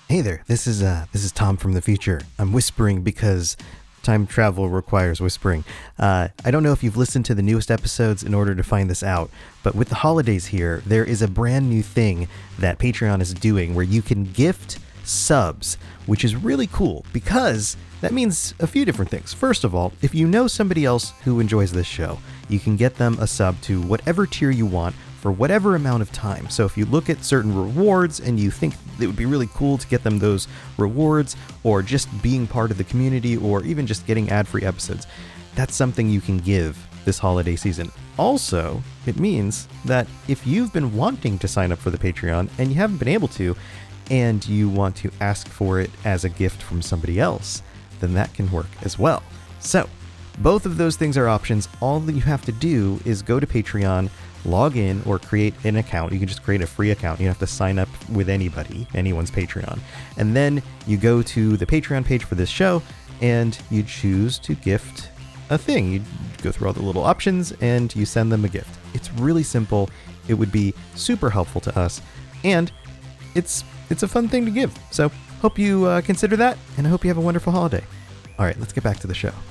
Hey there, this is Tom from the future. I'm whispering because time travel requires whispering. I don't know if you've listened to the newest episodes in order to find this out, but with the holidays here, there is a brand new thing that Patreon is doing where you can gift subs, which is really cool because that means a few different things. First of all, if you know somebody else who enjoys this show, you can get them a sub to whatever tier you want for whatever amount of time. So if you look at certain rewards and you think it would be really cool to get them those rewards, or just being part of the community, or even just getting ad-free episodes, that's something you can give this holiday season. Also, it means that if you've been wanting to sign up for the Patreon and you haven't been able to, and you want to ask for it as a gift from somebody else, then that can work as well. So both of those things are options. All that you have to do is go to Patreon, log in, or create an account. You can just create a free account. You don't have to sign up with anyone's Patreon. And then you go to the Patreon page for this show and you choose to gift a thing. You go through all the little options and you send them a gift. It's really simple. It would be super helpful to us, and it's a fun thing to give. So hope you consider that, and I hope you have a wonderful holiday. All right, let's get back to the show.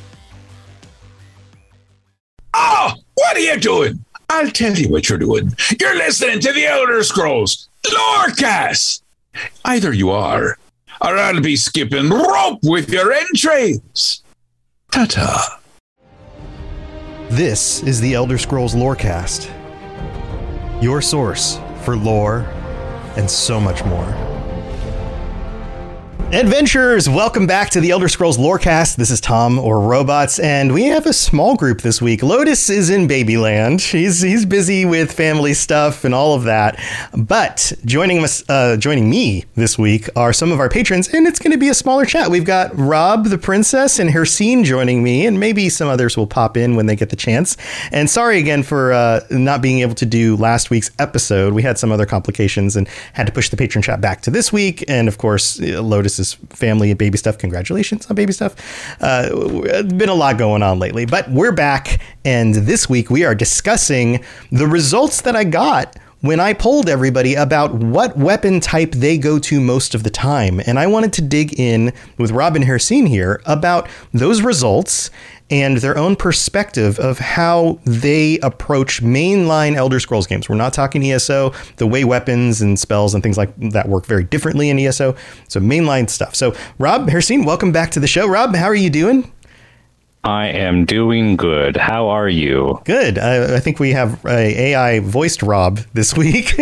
Oh, what are you doing? I'll tell you what you're doing. You're listening to the Elder Scrolls Lorecast. Either you are, or I'll be skipping rope with your entrails. Ta-ta. This is the Elder Scrolls Lorecast, your source for lore and so much more. Adventurers, welcome back to the Elder Scrolls Lorecast. This is Tom, or Robots, and we have a small group this week. Lotus is in Babyland. He's busy with family stuff and all of that. But joining me this week are some of our patrons, and it's going to be a smaller chat. We've got Rob the Princess and Hercine joining me, and maybe some others will pop in when they get the chance. And sorry again for not being able to do last week's episode. We had some other complications and had to push the patron chat back to this week. And of course, Lotus family and baby stuff. Congratulations on baby stuff. Been a lot going on lately, but we're back, and this week we are discussing the results that I got when I polled everybody about what weapon type they go to most of the time. And I wanted to dig in with Rob and Hercine here about those results and their own perspective of how they approach mainline Elder Scrolls games. We're not talking ESO, the way weapons and spells and things like that work very differently in ESO. So mainline stuff. So Rob, Hercine, welcome back to the show. Rob, how are you doing? I am doing good. How are you? Good. I think we have a AI voiced Rob this week. No,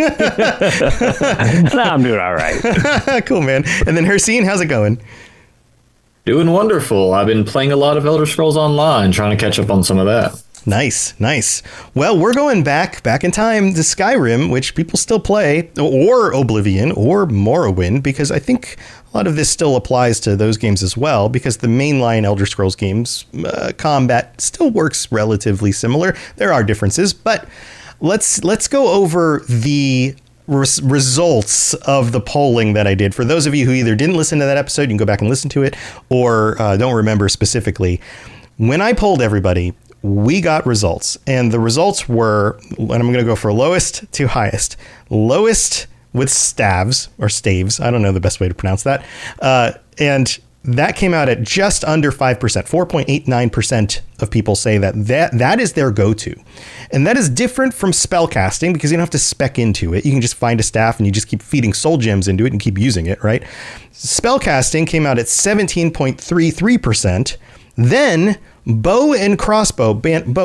I'm doing all right. Cool, man. And then Hercine, how's it going? Doing wonderful. I've been playing a lot of Elder Scrolls Online, trying to catch up on some of that. Nice. Well, we're going back in time to Skyrim, which people still play, or Oblivion, or Morrowind, because I think a lot of this still applies to those games as well, because the mainline Elder Scrolls games, combat still works relatively similar. There are differences, but let's go over the results of the polling that I did. For those of you who either didn't listen to that episode, you can go back and listen to it, or don't remember specifically. When I polled everybody, we got results, and the results were, and I'm going to go for lowest to highest. Lowest with staves, or staves, I don't know the best way to pronounce that, and that came out at just under 5%. 4.89% of people say that is their go-to. And that is different from spell casting, because you don't have to spec into it. You can just find a staff and you just keep feeding soul gems into it and keep using it, right? Spell casting came out at 17.33%. Then bow and crossbow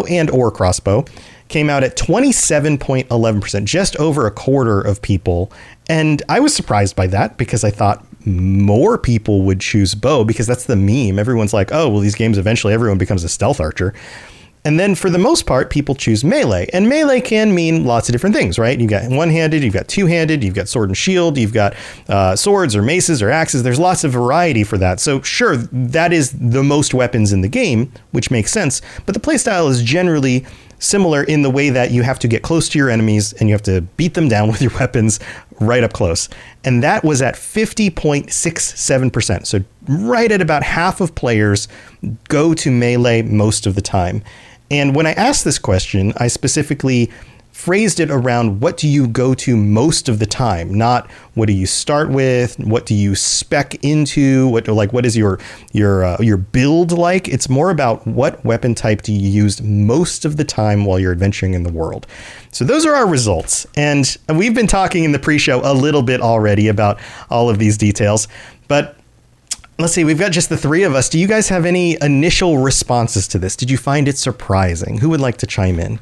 came out at 27.11%, just over a quarter of people. And I was surprised by that, because I thought more people would choose bow, because that's the meme. Everyone's like, oh, well, these games, eventually everyone becomes a stealth archer. And then for the most part, people choose melee. And melee can mean lots of different things, right? You've got one-handed, you've got two-handed, you've got sword and shield, you've got swords or maces or axes. There's lots of variety for that. So sure, that is the most weapons in the game, which makes sense. But the playstyle is generally similar in the way that you have to get close to your enemies and you have to beat them down with your weapons right up close. And that was at 50.67%. So right at about half of players go to melee most of the time. And when I asked this question, I specifically phrased it around what do you go to most of the time, not what do you start with, what do you spec into, what is your build like. It's more about what weapon type do you use most of the time while you're adventuring in the world. So those are our results, and we've been talking in the pre-show a little bit already about all of these details, but let's see, we've got just the three of us. Do you guys have any initial responses to this? Did you find it surprising? Who would like to chime in?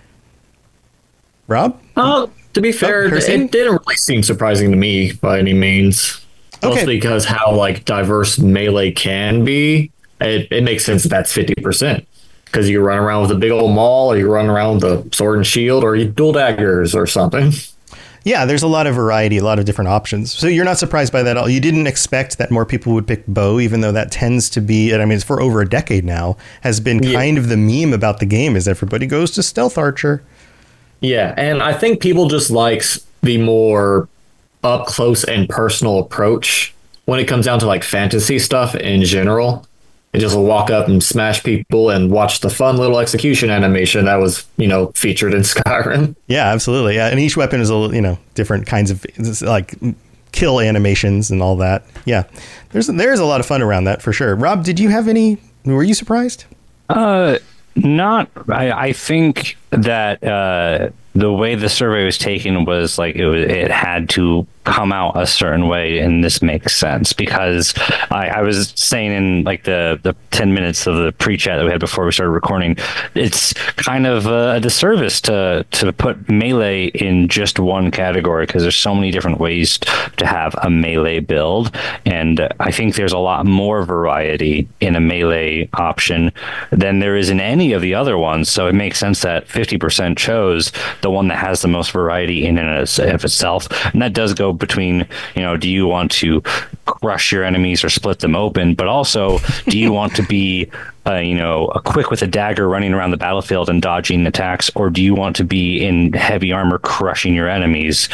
Rob? To be fair, it didn't really seem surprising to me by any means. Okay. Mostly because how diverse melee can be. It makes sense that that's 50%. Because you run around with a big old maul, or you run around with a sword and shield, or you dual daggers or something. Yeah, there's a lot of variety, a lot of different options. So you're not surprised by that at all. You didn't expect that more people would pick bow, even though that tends to be, and I mean, it's for over a decade now, has been kind of the meme about the game is everybody goes to stealth archer. Yeah, and I think people just likes the more up close and personal approach when it comes down to fantasy stuff in general. And just walk up and smash people and watch the fun little execution animation that was, featured in Skyrim. Yeah, absolutely. Yeah, and each weapon is different kinds of kill animations and all that. Yeah, there's a lot of fun around that for sure. Rob, did you have any? Were you surprised? Not. I think that the way the survey was taken was it had to come out a certain way, and this makes sense because I was saying in the 10 minutes of the pre-chat that we had before we started recording, it's kind of a disservice to put melee in just one category because there's so many different ways to have a melee build, and I think there's a lot more variety in a melee option than there is in any of the other ones. So it makes sense that 50% chose the one that has the most variety in and of itself, and that does go between, do you want to crush your enemies or split them open, but also do you want to be a quick with a dagger running around the battlefield and dodging attacks, or do you want to be in heavy armor crushing your enemies?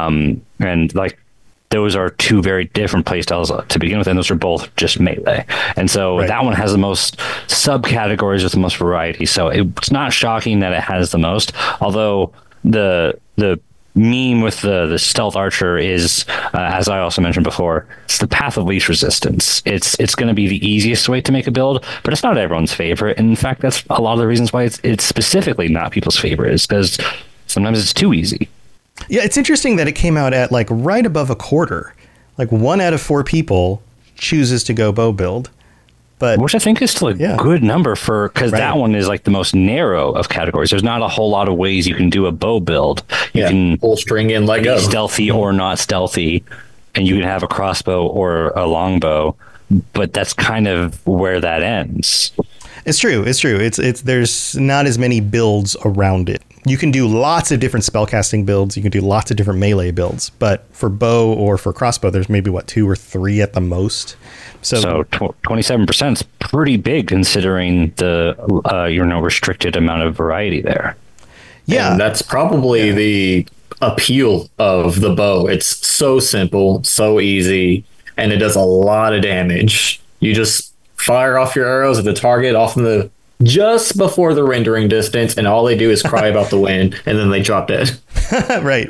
And those are two very different playstyles to begin with, and those are both just melee. And so that one has the most subcategories with the most variety. So it's not shocking that it has the most, although the meme with the stealth archer is, as I also mentioned before, it's the path of least resistance. It's going to be the easiest way to make a build, but it's not everyone's favorite. And in fact, that's a lot of the reasons why it's specifically not people's favorite, is because sometimes it's too easy. Yeah, it's interesting that it came out at right above a quarter. 1 out of 4 people chooses to go bow build. But which I think is still a good number because that one is the most narrow of categories. There's not a whole lot of ways you can do a bow build. You can pull string in Lego, be stealthy or not stealthy, and you can have a crossbow or a longbow, but that's kind of where that ends. It's true. It's there's not as many builds around it. You can do lots of different spellcasting builds. You can do lots of different melee builds, but for bow or for crossbow, there's maybe 2 or 3 at the most. So 27% is pretty big considering the restricted amount of variety there. Yeah, and that's probably the appeal of the bow. It's so simple, so easy, and it does a lot of damage. You just fire off your arrows at the target often just before the rendering distance, and all they do is cry about the wind, and then they drop dead. Right.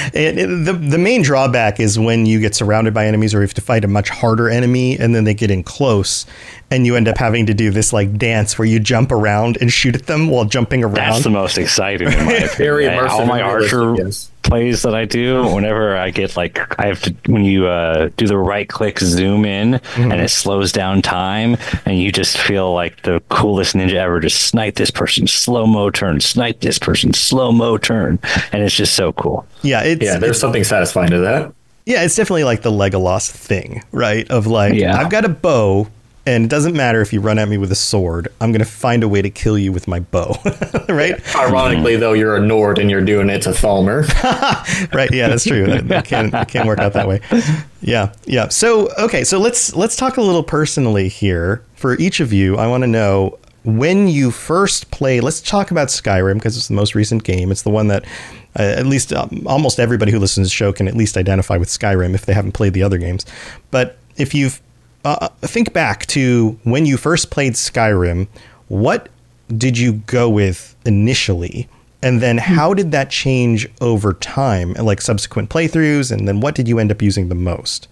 The main drawback is when you get surrounded by enemies, or you have to fight a much harder enemy, and then they get in close, and you end up having to do this dance where you jump around and shoot at them while jumping around. That's the most exciting in my opinion. Very immersive. All my archer plays that I do, whenever I get I have to, when you do the right click zoom in, and it slows down time, and you just feel like the coolest ninja ever. Just snipe this person, slow-mo turn, snipe this person, slow-mo turn, and it's just so cool. Yeah, there's something satisfying to that. Yeah, it's definitely the Legolas thing, right? Of I've got a bow, and it doesn't matter if you run at me with a sword. I'm going to find a way to kill you with my bow, right? Yeah. Ironically, though, you're a Nord and you're doing it to Thalmor. Right, yeah, that's true. That can work out that way. Yeah. So, okay, so let's talk a little personally here. For each of you, I want to know, when you first play, let's talk about Skyrim, because it's the most recent game. It's the one that at least almost everybody who listens to the show can at least identify with Skyrim if they haven't played the other games. But if you've think back to when you first played Skyrim, what did you go with initially? And then how did that change over time and like subsequent playthroughs? And then what did you end up using the most?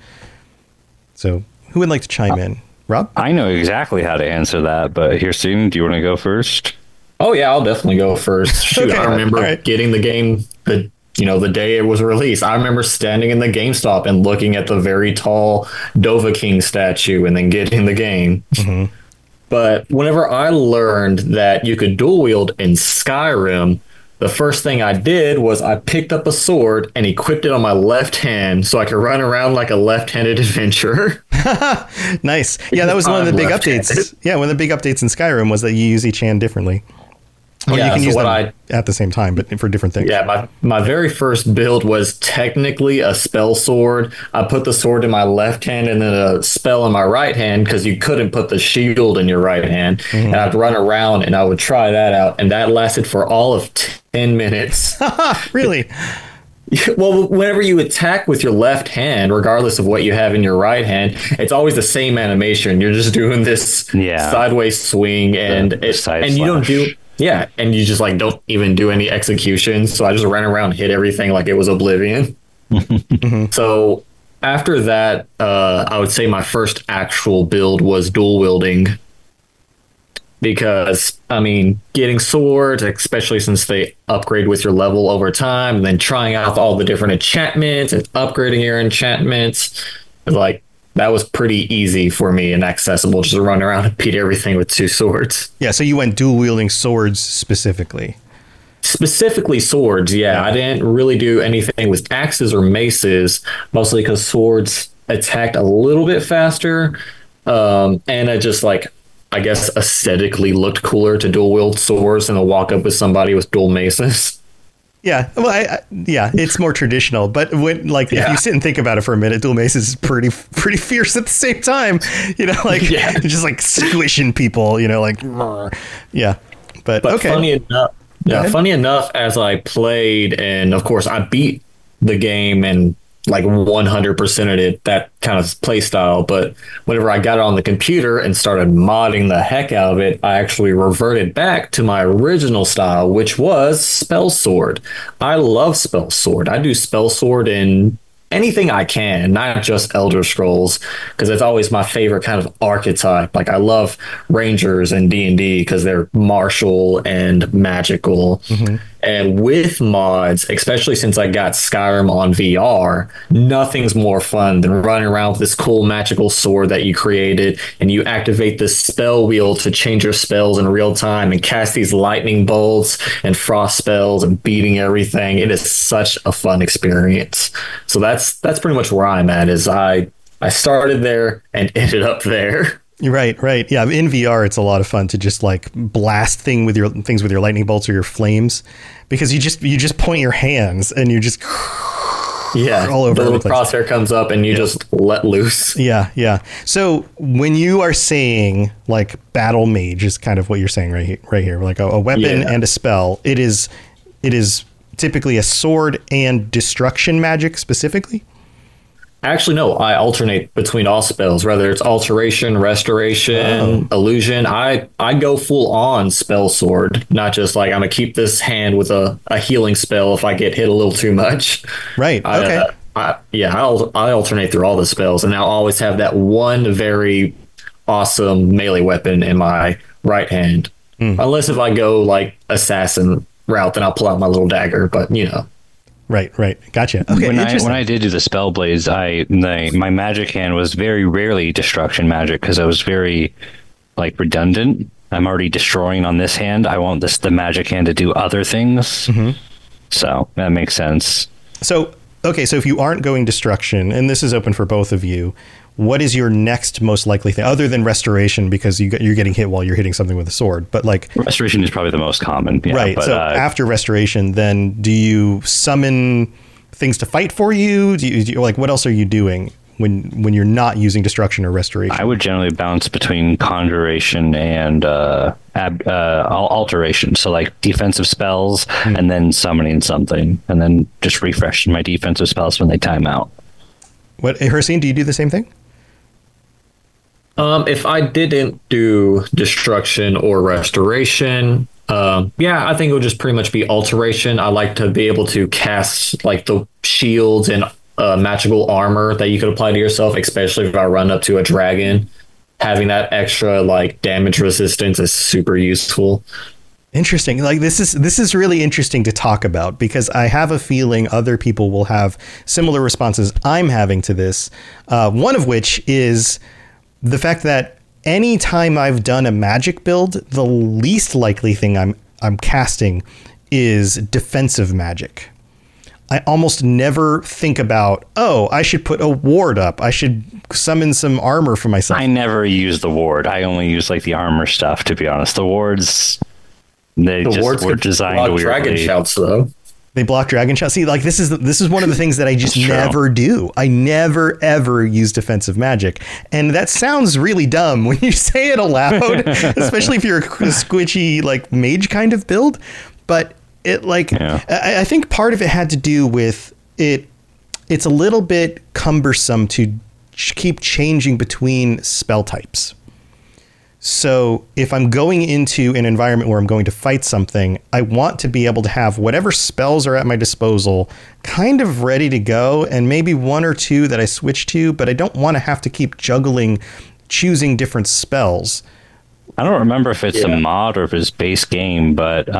So who would like to chime in? Rob? I know exactly how to answer that, but here, Steven, do you want to go first? Oh yeah, I'll definitely go first. Shoot, Okay, I remember getting the game the day it was released. I remember standing in the GameStop and looking at the very tall Dovahkiin statue and then getting the game. Mm-hmm. But whenever I learned that you could dual wield in Skyrim, the first thing I did was I picked up a sword and equipped it on my left hand so I could run around like a left-handed adventurer. Nice. Yeah, that was one of the big updates. Yeah, one of the big updates in Skyrim was that you use each hand differently. Or you can use them at the same time, but for different things. Yeah, my very first build was technically a spell sword. I put the sword in my left hand and then a spell in my right hand because you couldn't put the shield in your right hand. Mm-hmm. And I'd run around and I would try that out. And that lasted for all of 10 minutes. Really? Well, whenever you attack with your left hand, regardless of what you have in your right hand, it's always the same animation. You're just doing this sideways swing and you don't do... Yeah, and you just like don't even do any executions. So I just ran around, hit everything like it was Oblivion. Mm-hmm. So after that, I would say my first actual build was dual wielding. Because, I mean, getting swords, especially since they upgrade with your level over time, and then trying out all the different enchantments and upgrading your enchantments, like, that was pretty easy for me and accessible, just to run around and beat everything with two swords. Yeah, so you went dual wielding swords specifically. Specifically swords, yeah. I didn't really do anything with axes or maces, mostly because swords attacked a little bit faster. And it just like, I guess aesthetically looked cooler to dual wield swords than to walk up with somebody with dual maces. Yeah, well, it's more traditional, but when if you sit and think about it for a minute, dual maces is pretty fierce at the same time. Just like squishing people. Yeah, but okay. Funny enough, as I played, and of course I beat the game and like 100%ed it, that kind of play style. But whenever I got it on the computer and started modding the heck out of it, I actually reverted back to my original style, which was Spell Sword. I love Spell Sword. I do Spell Sword in anything I can, not just Elder Scrolls, because it's always my favorite kind of archetype. Like I love Rangers and D&D because they're martial and magical. Mm-hmm. And with mods, especially since I got Skyrim on VR, nothing's more fun than running around with this cool magical sword that you created, and you activate this spell wheel to change your spells in real time and cast these lightning bolts and frost spells and beating everything. It is such a fun experience. So that's pretty much where I'm at. Is I started there and ended up there. Right. Yeah, in VR, it's a lot of fun to just like blast things with your lightning bolts or your flames, because you just point your hands and you just all over the little crosshair comes up and you just let loose. Yeah. So when you are saying like battle mage is kind of what you're saying right here, like a weapon and a spell. It is typically a sword and destruction magic specifically. Actually, no, I alternate between all spells, whether it's alteration, restoration, illusion. I go full on spell sword, not just like I'm going to keep this hand with a healing spell if I get hit a little too much. Right. Okay. I alternate through all the spells, and I'll always have that one very awesome melee weapon in my right hand. Unless if I go like assassin route, then I'll pull out my little dagger, but Right. Gotcha. Okay. When I did do the spell blades, my magic hand was very rarely destruction magic because I was very like redundant. I'm already destroying on this hand. I want the magic hand to do other things. Mm-hmm. So that makes sense. So if you aren't going destruction, and this is open for both of you, what is your next most likely thing other than restoration, because you're getting hit while you're hitting something with a sword? But like restoration is probably the most common. Yeah, right. But, so after restoration, then do you summon things to fight for you? Do you like, what else are you doing when you're not using destruction or restoration? I would generally bounce between conjuration and alteration. So like defensive spells and then summoning something, and then just refreshing my defensive spells when they time out. What, Hircine, do you do the same thing? If I didn't do destruction or restoration, Yeah, I think it would just pretty much be alteration. I like to be able to cast like the shields and magical armor that you could apply to yourself, especially if I run up to a dragon. Having that extra like damage resistance is super useful. Interesting. Like this is really interesting to talk about because I have a feeling other people will have similar responses I'm having to this. One of which is the fact that anytime I've done a magic build, the least likely thing I'm casting is defensive magic. I almost never think about, oh, I should put a ward up. I should summon some armor for myself. I never use the ward. I only use like the armor stuff, to be honest. The wards, the wards were designed to dragon shouts though. They block dragon shouts. See, like this is one of the things that I just never do. I never ever use defensive magic, and that sounds really dumb when you say it aloud, especially if you're a squishy like mage kind of build. But it I think part of it had to do with it. It's a little bit cumbersome to keep changing between spell types. So if I'm going into an environment where I'm going to fight something, I want to be able to have whatever spells are at my disposal kind of ready to go, and maybe one or two that I switch to, but I don't want to have to keep juggling, choosing different spells. I don't remember if it's a mod or if it's base game, but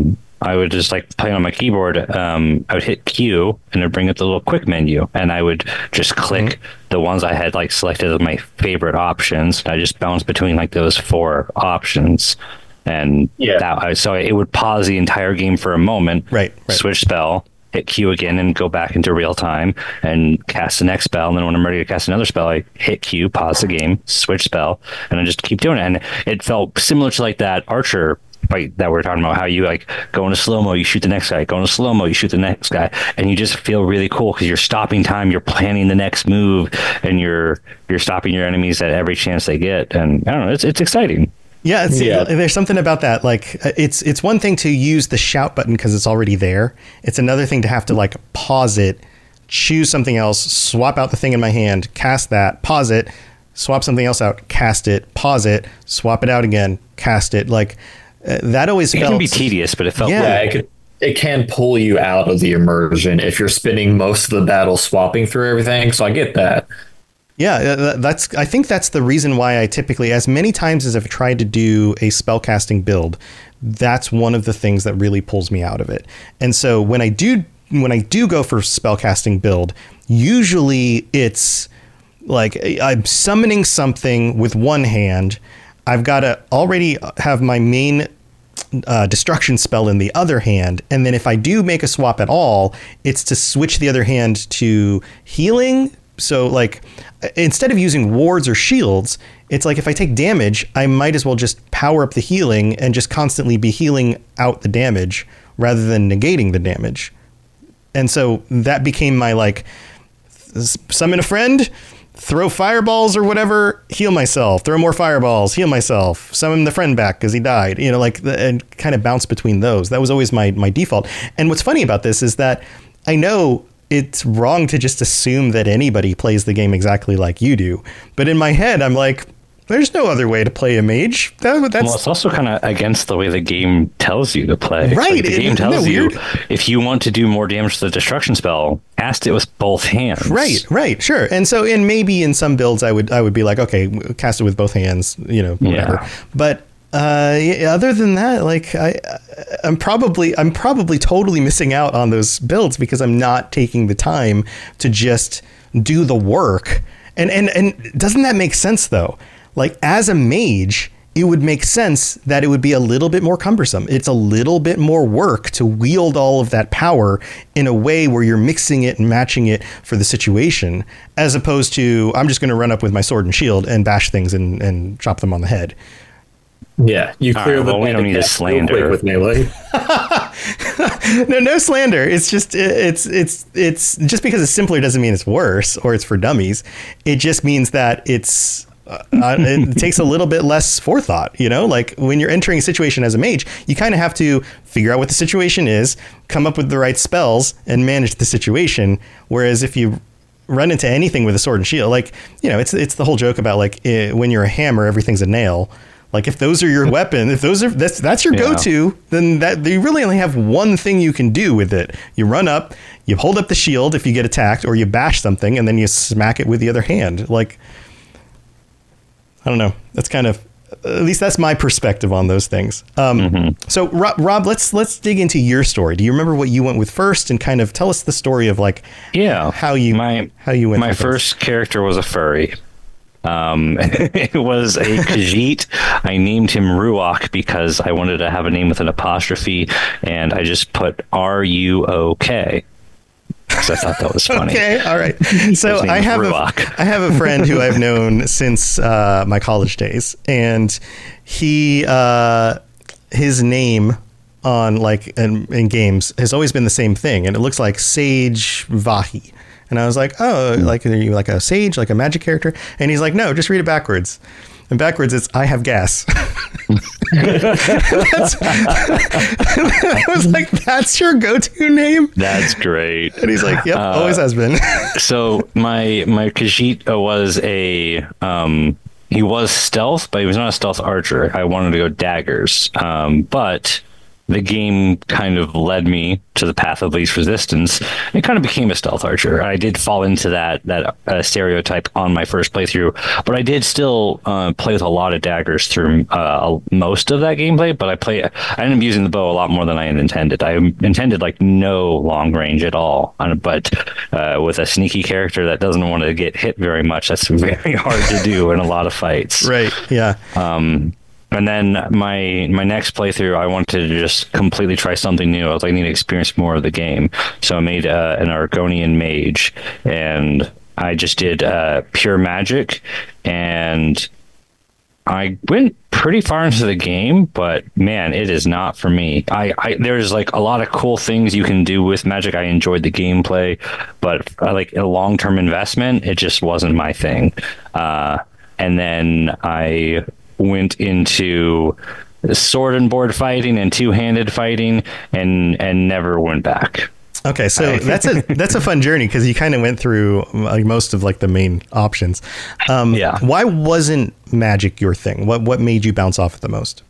I would just like playing on my keyboard. I would hit Q and it'd bring up the little quick menu, and I would just click the ones I had like selected as my favorite options. And I just bounce between like those 4 options, and so it would pause the entire game for a moment. Right. Switch spell, hit Q again, and go back into real time and cast the next spell. And then when I'm ready to cast another spell, I hit Q, pause the game, switch spell, and I just keep doing it. And it felt similar to like that Archer fight that we're talking about, how you like go into slow-mo, you shoot the next guy, go into slow-mo, you shoot the next guy, and you just feel really cool because you're stopping time, you're planning the next move, and you're stopping your enemies at every chance they get. And I don't know, it's exciting. Yeah, there's something about that. Like it's one thing to use the shout button because it's already there. It's another thing to have to like pause it, choose something else, swap out the thing in my hand, cast that, pause it, swap something else out, cast it, pause it, swap it out again, cast it. Like that always felt... It can be tedious, but it felt... It can pull you out of the immersion if you're spending most of the battle swapping through everything, so I get that. Yeah, I think that's the reason why I typically, as many times as I've tried to do a spellcasting build, that's one of the things that really pulls me out of it. And so when I do go for spellcasting build, usually it's like I'm summoning something with one hand. I've got to already have my main destruction spell in the other hand, and then if I do make a swap at all, it's to switch the other hand to healing. So like instead of using wards or shields, it's like if I take damage, I might as well just power up the healing and just constantly be healing out the damage rather than negating the damage. And so that became my like summon a friend, throw fireballs or whatever, heal myself, throw more fireballs, heal myself, summon the friend back because he died, and kind of bounce between those. That was always my default. And what's funny about this is that I know it's wrong to just assume that anybody plays the game exactly like you do. But in my head, I'm like, there's no other way to play a mage. Well, it's also kind of against the way the game tells you to play. Right. Like the game tells you if you want to do more damage to the destruction spell, cast it with both hands. Right, sure. And so, maybe in some builds, I would be like, okay, cast it with both hands, whatever. Yeah. But other than that, like I'm probably totally missing out on those builds because I'm not taking the time to just do the work. And doesn't that make sense though? Like as a mage, it would make sense that it would be a little bit more cumbersome. It's a little bit more work to wield all of that power in a way where you're mixing it and matching it for the situation, as opposed to I'm just going to run up with my sword and shield and bash things and chop them on the head. Yeah, you clear the we don't need a slander with melee. No slander. It's just it's just because it's simpler doesn't mean it's worse or it's for dummies. It just means that it takes a little bit less forethought, like when you're entering a situation as a mage, you kind of have to figure out what the situation is, come up with the right spells and manage the situation. Whereas if you run into anything with a sword and shield, like, it's the whole joke about like when you're a hammer, everything's a nail. Like if those are your weapon, if those are that's your go-to, then that you really only have one thing you can do with it. You run up, you hold up the shield if you get attacked, or you bash something, and then you smack it with the other hand. Like, I don't know. That's kind of, at least that's my perspective on those things. So Rob, let's dig into your story. Do you remember what you went with first, and kind of tell us the story of like how you went? My first character was a furry. It was a Khajiit. I named him Ruok because I wanted to have a name with an apostrophe, and I just put RUOK because I thought that was funny. Okay, all right. So I have a friend who I've known since my college days, and he his name on like in games has always been the same thing, and it looks like Sage Vahi. And I was like, oh, like, are you like a sage, like a magic character? And he's like, no, just read it backwards. And backwards, it's I have gas. I was like, that's your go-to name? That's great. And he's like, yep, always has been. So my Khajiit was he was stealth, but he was not a stealth archer. I wanted to go daggers. But the game kind of led me to the path of least resistance. It kind of became a stealth archer. I did fall into that stereotype on my first playthrough, but I did still play with a lot of daggers through most of that gameplay. But I ended up using the bow a lot more than I had intended. I intended like no long range at all, but with a sneaky character that doesn't want to get hit very much, that's very hard to do in a lot of fights. Right. Yeah. And then my next playthrough, I wanted to just completely try something new. I was like, I need to experience more of the game. So I made an Argonian mage, and I just did pure magic, and I went pretty far into the game, but man, it is not for me. There's like a lot of cool things you can do with magic. I enjoyed the gameplay, but like a long-term investment, it just wasn't my thing. And then I went into sword and board fighting and two-handed fighting and never went back. Okay, so that's a fun journey because you kind of went through like most of like the main options. Why wasn't magic your thing? What made you bounce off it the most?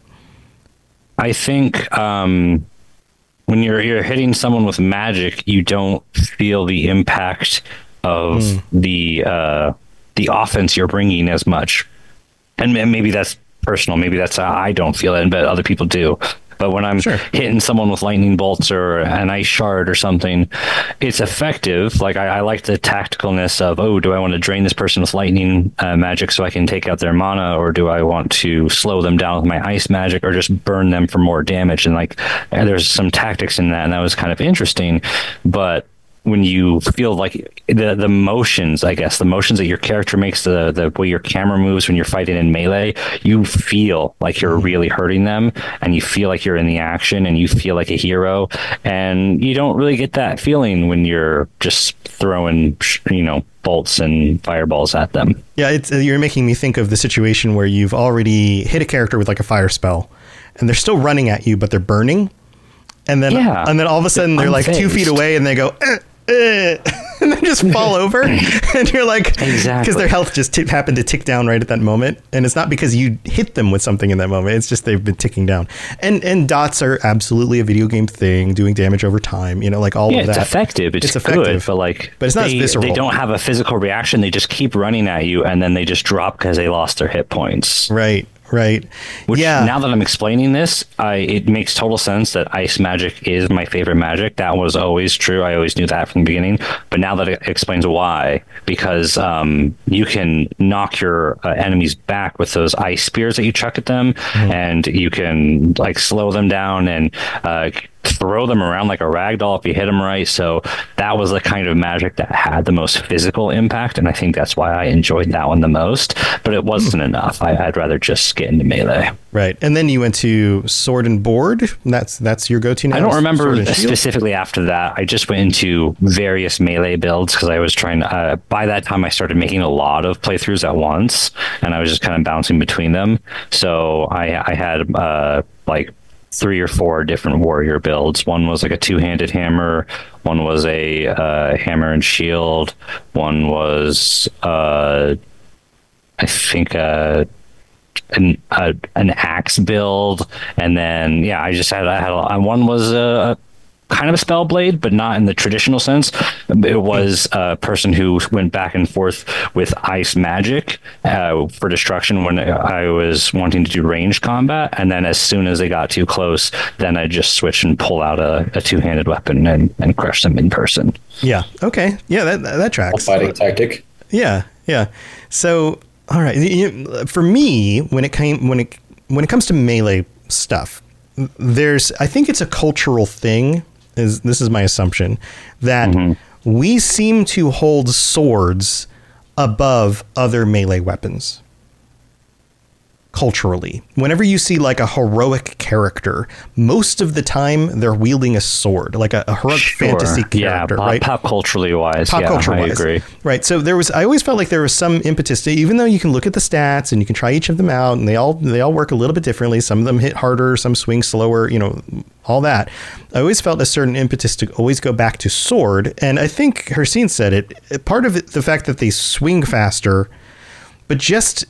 I think when you're hitting someone with magic, you don't feel the impact of the offense you're bringing as much. And maybe that's personal. Maybe that's I don't feel it, but other people do. But when I'm hitting someone with lightning bolts or an ice shard or something, it's effective. Like I like the tacticalness of, oh, do I want to drain this person with lightning magic so I can take out their mana, or do I want to slow them down with my ice magic, or just burn them for more damage? And like, there's some tactics in that, and that was kind of interesting. But when you feel like the motions, I guess, the motions that your character makes, the way your camera moves when you're fighting in melee, you feel like you're really hurting them, and you feel like you're in the action, and you feel like a hero. And you don't really get that feeling when you're just throwing, bolts and fireballs at them. Yeah, you're making me think of the situation where you've already hit a character with like a fire spell, and they're still running at you, but they're burning. And then all of a sudden they're like 2 feet away, and they go, and then just fall over. And you're like, exactly, because their health just happened to tick down right at that moment. And it's not because you hit them with something in that moment. It's just they've been ticking down. And dots are absolutely a video game thing, doing damage over time, like all of that. It's effective. It's effective, good, but it's not as visceral. They don't have a physical reaction. They just keep running at you, and then they just drop because they lost their hit points. Right. Which, now that I'm explaining this, it makes total sense that ice magic is my favorite magic. That was always true. I always knew that from the beginning. But now that it explains why, because you can knock your enemies back with those ice spears that you chuck at them, and you can like slow them down and throw them around like a ragdoll if you hit them right. So that was the kind of magic that had the most physical impact, and I think that's why I enjoyed that one the most. But it wasn't enough. I'd rather just get into melee. Right, and then you went to sword and board. That's your go-to now? I don't remember specifically after that. I just went into various melee builds because I was trying to, by that time I started making a lot of playthroughs at once, and I was just kind of bouncing between them. So I had like 3 or 4 different warrior builds. One was like a two-handed hammer. One was a hammer and shield. One was, I think, a an axe build, and then one was a kind of a spell blade, but not in the traditional sense. It was a person who went back and forth with ice magic for destruction when I was wanting to do ranged combat, and then as soon as they got too close, then I just switch and pull out a two-handed weapon and crush them in person. Yeah. Okay. Yeah, that tracks. A fighting tactic. Yeah. Yeah. So, all right. For me, when it comes to melee stuff, I think it's a cultural thing. This is my assumption, that we seem to hold swords above other melee weapons. Culturally, whenever you see like a heroic character, most of the time they're wielding a sword, like a heroic fantasy character, right? Pop culturally wise, I agree. Right. So I always felt like there was some impetus to, even though you can look at the stats and you can try each of them out, and they all work a little bit differently. Some of them hit harder, some swing slower, all that. I always felt a certain impetus to always go back to sword, and I think Hercene said it. Part of it, the fact that they swing faster, but just.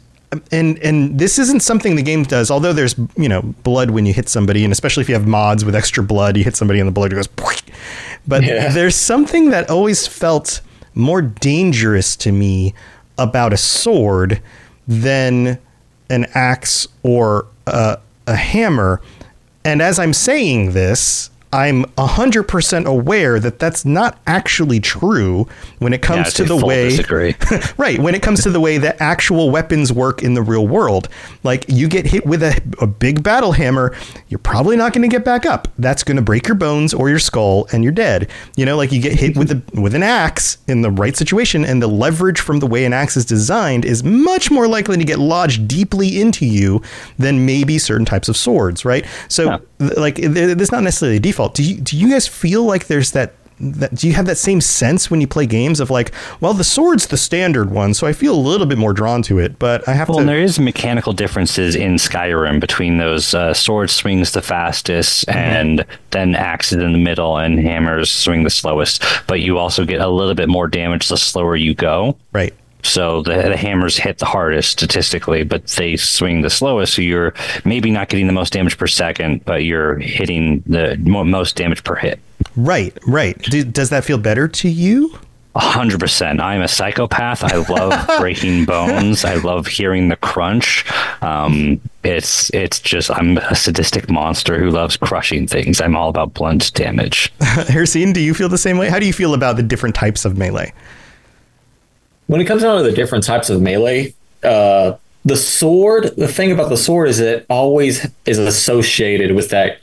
And this isn't something the game does, although there's, blood when you hit somebody, and especially if you have mods with extra blood, you hit somebody and the blood goes, but there's something that always felt more dangerous to me about a sword than an axe or a hammer. And as I'm saying this, I'm 100% aware that that's not actually true when it comes to the way, right? When it comes to the way that actual weapons work in the real world. Like, you get hit with a big battle hammer, you're probably not going to get back up. That's going to break your bones or your skull and you're dead. Like you get hit with an axe in the right situation, and the leverage from the way an axe is designed is much more likely to get lodged deeply into you than maybe certain types of swords, right? So it's not necessarily a default. Do you guys feel like there's that do you have that same sense when you play games of like, well, the sword's the standard one, so I feel a little bit more drawn to it, but I have to... Well, there is mechanical differences in Skyrim between those sword swings the fastest and then axes in the middle and hammers swing the slowest, but you also get a little bit more damage the slower you go. Right. So the hammers hit the hardest statistically, but they swing the slowest. So you're maybe not getting the most damage per second, but you're hitting the most damage per hit. Right. Does that feel better to you? 100%. I'm a psychopath. I love breaking bones. I love hearing the crunch. It's just, I'm a sadistic monster who loves crushing things. I'm all about blunt damage. Hercene, do you feel the same way? How do you feel about the different types of melee? When it comes down to the different types of melee, the thing about the sword is it always is associated with that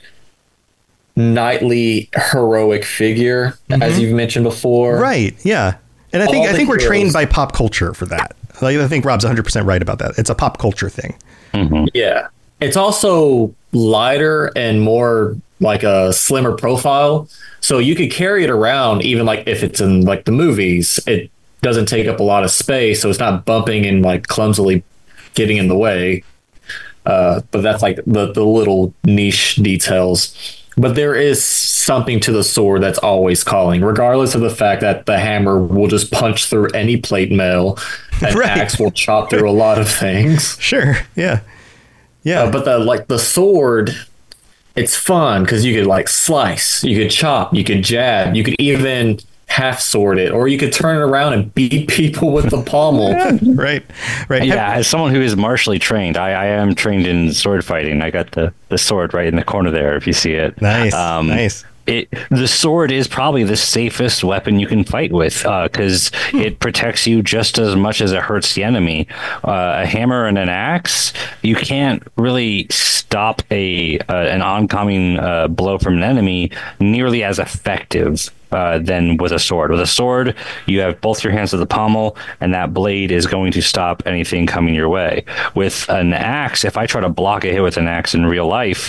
knightly heroic figure, as you've mentioned before. Right. Yeah. And I think we're trained by pop culture for that. Like, I think Rob's 100% right about that. It's a pop culture thing. Mm-hmm. Yeah. It's also lighter and more like a slimmer profile. So you could carry it around, even like if it's in like the movies, it doesn't take up a lot of space, so it's not bumping and like clumsily getting in the way. But that's like the little niche details. But there is something to the sword that's always calling, regardless of the fact that the hammer will just punch through any plate mail, and axe will chop through a lot of things. Sure, yeah. But the sword, it's fun because you could like slice, you could chop, you could jab, you could even half sword it, or you could turn it around and beat people with the pommel. Right. Yeah, as someone who is martially trained, I am trained in sword fighting. I got the sword right in the corner there, if you see it. Nice. The sword is probably the safest weapon you can fight with because it protects you just as much as it hurts the enemy. A hammer and an axe, you can't really stop an oncoming blow from an enemy nearly as effective than with a sword. With a sword, you have both your hands at the pommel, and that blade is going to stop anything coming your way. With an axe, if I try to block a hit with an axe in real life,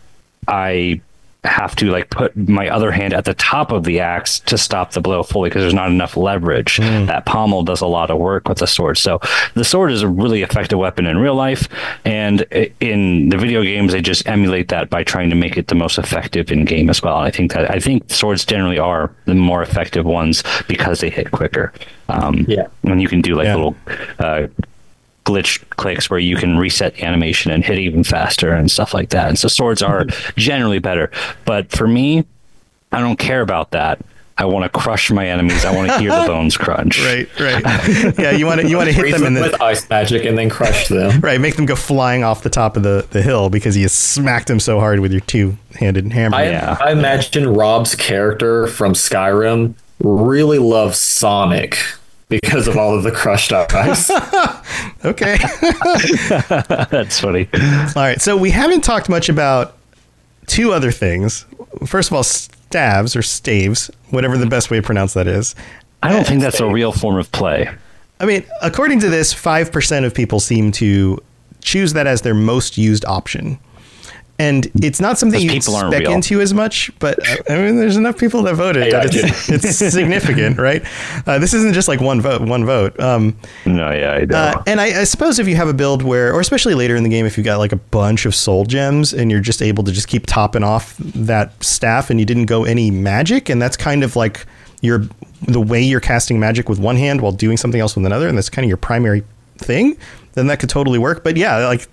I have to like put my other hand at the top of the axe to stop the blow fully because there's not enough leverage. That pommel does a lot of work with the sword. So the sword is a really effective weapon in real life, and in the video games they just emulate that by trying to make it the most effective in game as well. And I think swords generally are the more effective ones because they hit quicker. And you can do like little glitch clicks where you can reset the animation and hit even faster and stuff like that. And so swords are generally better. But for me, I don't care about that. I want to crush my enemies. I want to hear the bones crunch. Right. Yeah, you want to hit them with ice magic and then crush them. Right, make them go flying off the top of the hill because you smacked them so hard with your two-handed hammer. I imagine Rob's character from Skyrim really loves Sonic because of all of the crushed ice. Okay. That's funny. All right, so we haven't talked much about two other things. First of all, staves or staves, whatever the best way to pronounce that is. I don't think that's a real form of play. I mean, according to this, 5% of people seem to choose that as their most used option. And it's not something you spec into as much, but I mean, there's enough people that voted that it's significant, right? This isn't just like one vote. No, yeah, I know. And I suppose if you have a build where, or especially later in the game, if you got like a bunch of soul gems and you're just able to just keep topping off that staff and you didn't go any magic, and that's kind of like the way you're casting magic with one hand while doing something else with another, and that's kind of your primary thing, then that could totally work. But yeah, like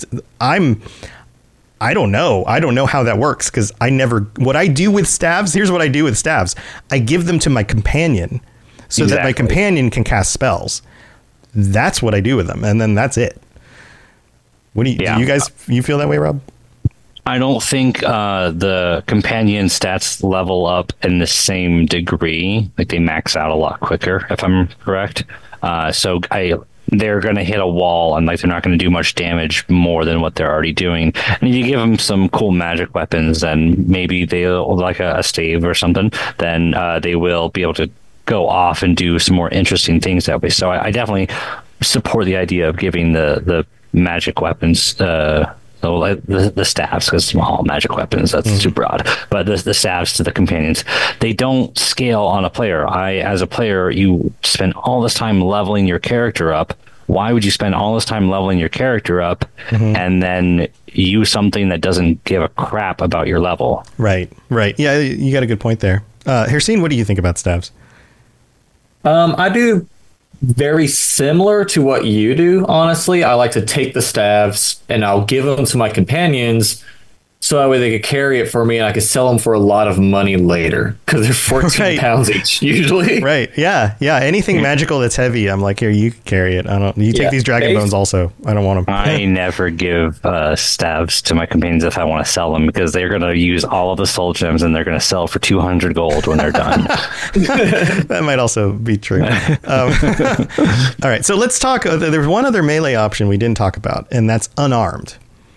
I don't know how that works because what I do with staves, here's what I do with staves. I give them to my companion so that my companion can cast spells. That's what I do with them. And then that's it. Do you guys, you feel that way, Rob? I don't think the companion stats level up in the same degree. Like they max out a lot quicker, if I'm correct. They're going to hit a wall and like they're not going to do much damage more than what they're already doing. And if you give them some cool magic weapons, and maybe they'll like a stave or something, then they will be able to go off and do some more interesting things that way. So I definitely support the idea of giving the magic weapons so like the staves, because small magic weapons, that's too broad. But the staves to the companions, they don't scale on a player. As a player, you spend all this time leveling your character up. Why would you spend all this time leveling your character up and then use something that doesn't give a crap about your level? Right. Yeah, you got a good point there. Hircine, what do you think about staves? I do very similar to what you do, honestly. I like to take the staves and I'll give them to my companions so that way they could carry it for me and I could sell them for a lot of money later because they're 14 pounds each usually. Right. Yeah. Anything magical that's heavy, I'm like, here, you carry it. You take these dragon bones also. I don't want them. I never give staves to my companions if I want to sell them because they're going to use all of the soul gems and they're going to sell for 200 gold when they're done. That might also be true. All right. So let's talk. There's one other melee option we didn't talk about, and that's unarmed.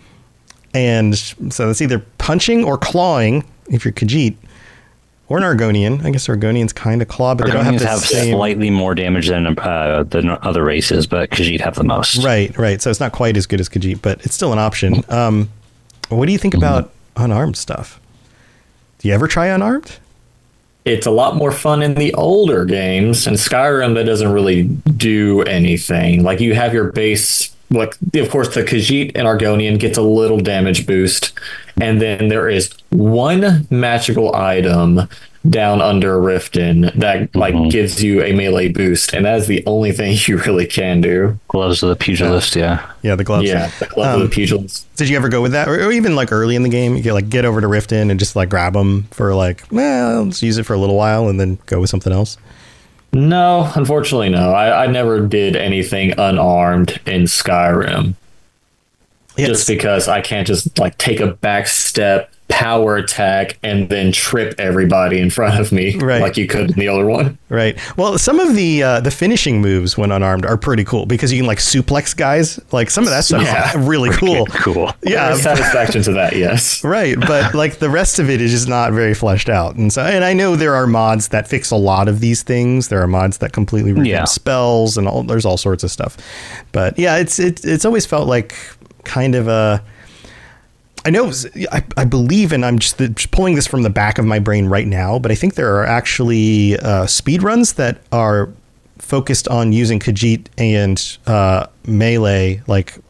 And so it's either punching or clawing if you're Khajiit, or an Argonian. I guess Argonians kind of claw, but they don't have the same... slightly more damage than other races, but Khajiit have the most. Right. So it's not quite as good as Khajiit, but it's still an option. What do you think about unarmed stuff? Do you ever try unarmed? It's a lot more fun in the older games. In Skyrim, that doesn't really do anything. Like you have your base... Like, of course, the Khajiit and Argonian gets a little damage boost. And then there is one magical item down under Riften that gives you a melee boost. And that is the only thing you really can do. Gloves of the Pugilist, yeah. Yeah, the gloves. Yeah, the gloves of the Pugilist. Did you ever go with that? Or even like early in the game, you could get over to Riften and just like grab them for let's use it for a little while and then go with something else? No, unfortunately, no. I never did anything unarmed in Skyrim. Just because I can't just take a back step, power attack, and then trip everybody in front of me like you could in the other one. Right. Well, some of the finishing moves when unarmed are pretty cool because you can suplex guys. Like some of that stuff is really cool. Cool. Yeah. There's satisfaction to that, yes. Right. But the rest of it is just not very fleshed out. And I know there are mods that fix a lot of these things. There are mods that completely revamp spells and there's all sorts of stuff. But yeah, it's always felt like kind of a... I know, I believe, and I'm just pulling this from the back of my brain right now, but I think there are actually speed runs that are focused on using Khajiit and melee,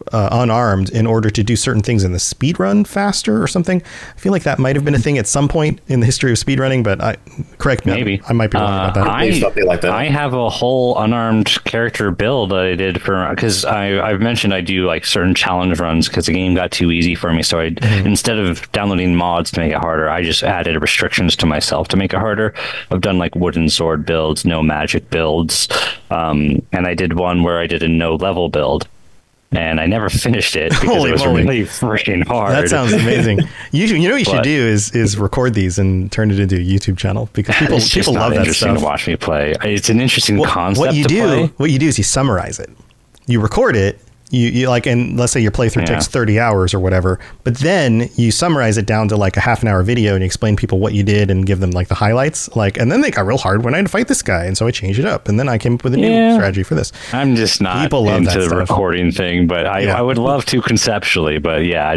unarmed in order to do certain things in the speed run faster or something. I feel like that might have been a thing at some point in the history of speedrunning, but correct me. Maybe. I might be wrong about that. Something like that. I have a whole unarmed character build that I did because I've mentioned I do like certain challenge runs because the game got too easy for me. So instead of downloading mods to make it harder, I just added restrictions to myself to make it harder. I've done like wooden sword builds, no magic builds, and I did one where I did a no level build. And I never finished it because it was really freaking hard. That sounds amazing. You know what you should do is record these and turn it into a YouTube channel because people love that stuff. To watch me play. It's an interesting concept. What you do is you summarize it. You record it. You like, and let's say your playthrough takes 30 hours or whatever, but then you summarize it down to like a half an hour video and you explain people what you did and give them like the highlights. Like, and then they got real hard when I had to fight this guy. And so I changed it up and then I came up with a new strategy for this. I'm just not into the recording thing, but I would love to conceptually, but yeah,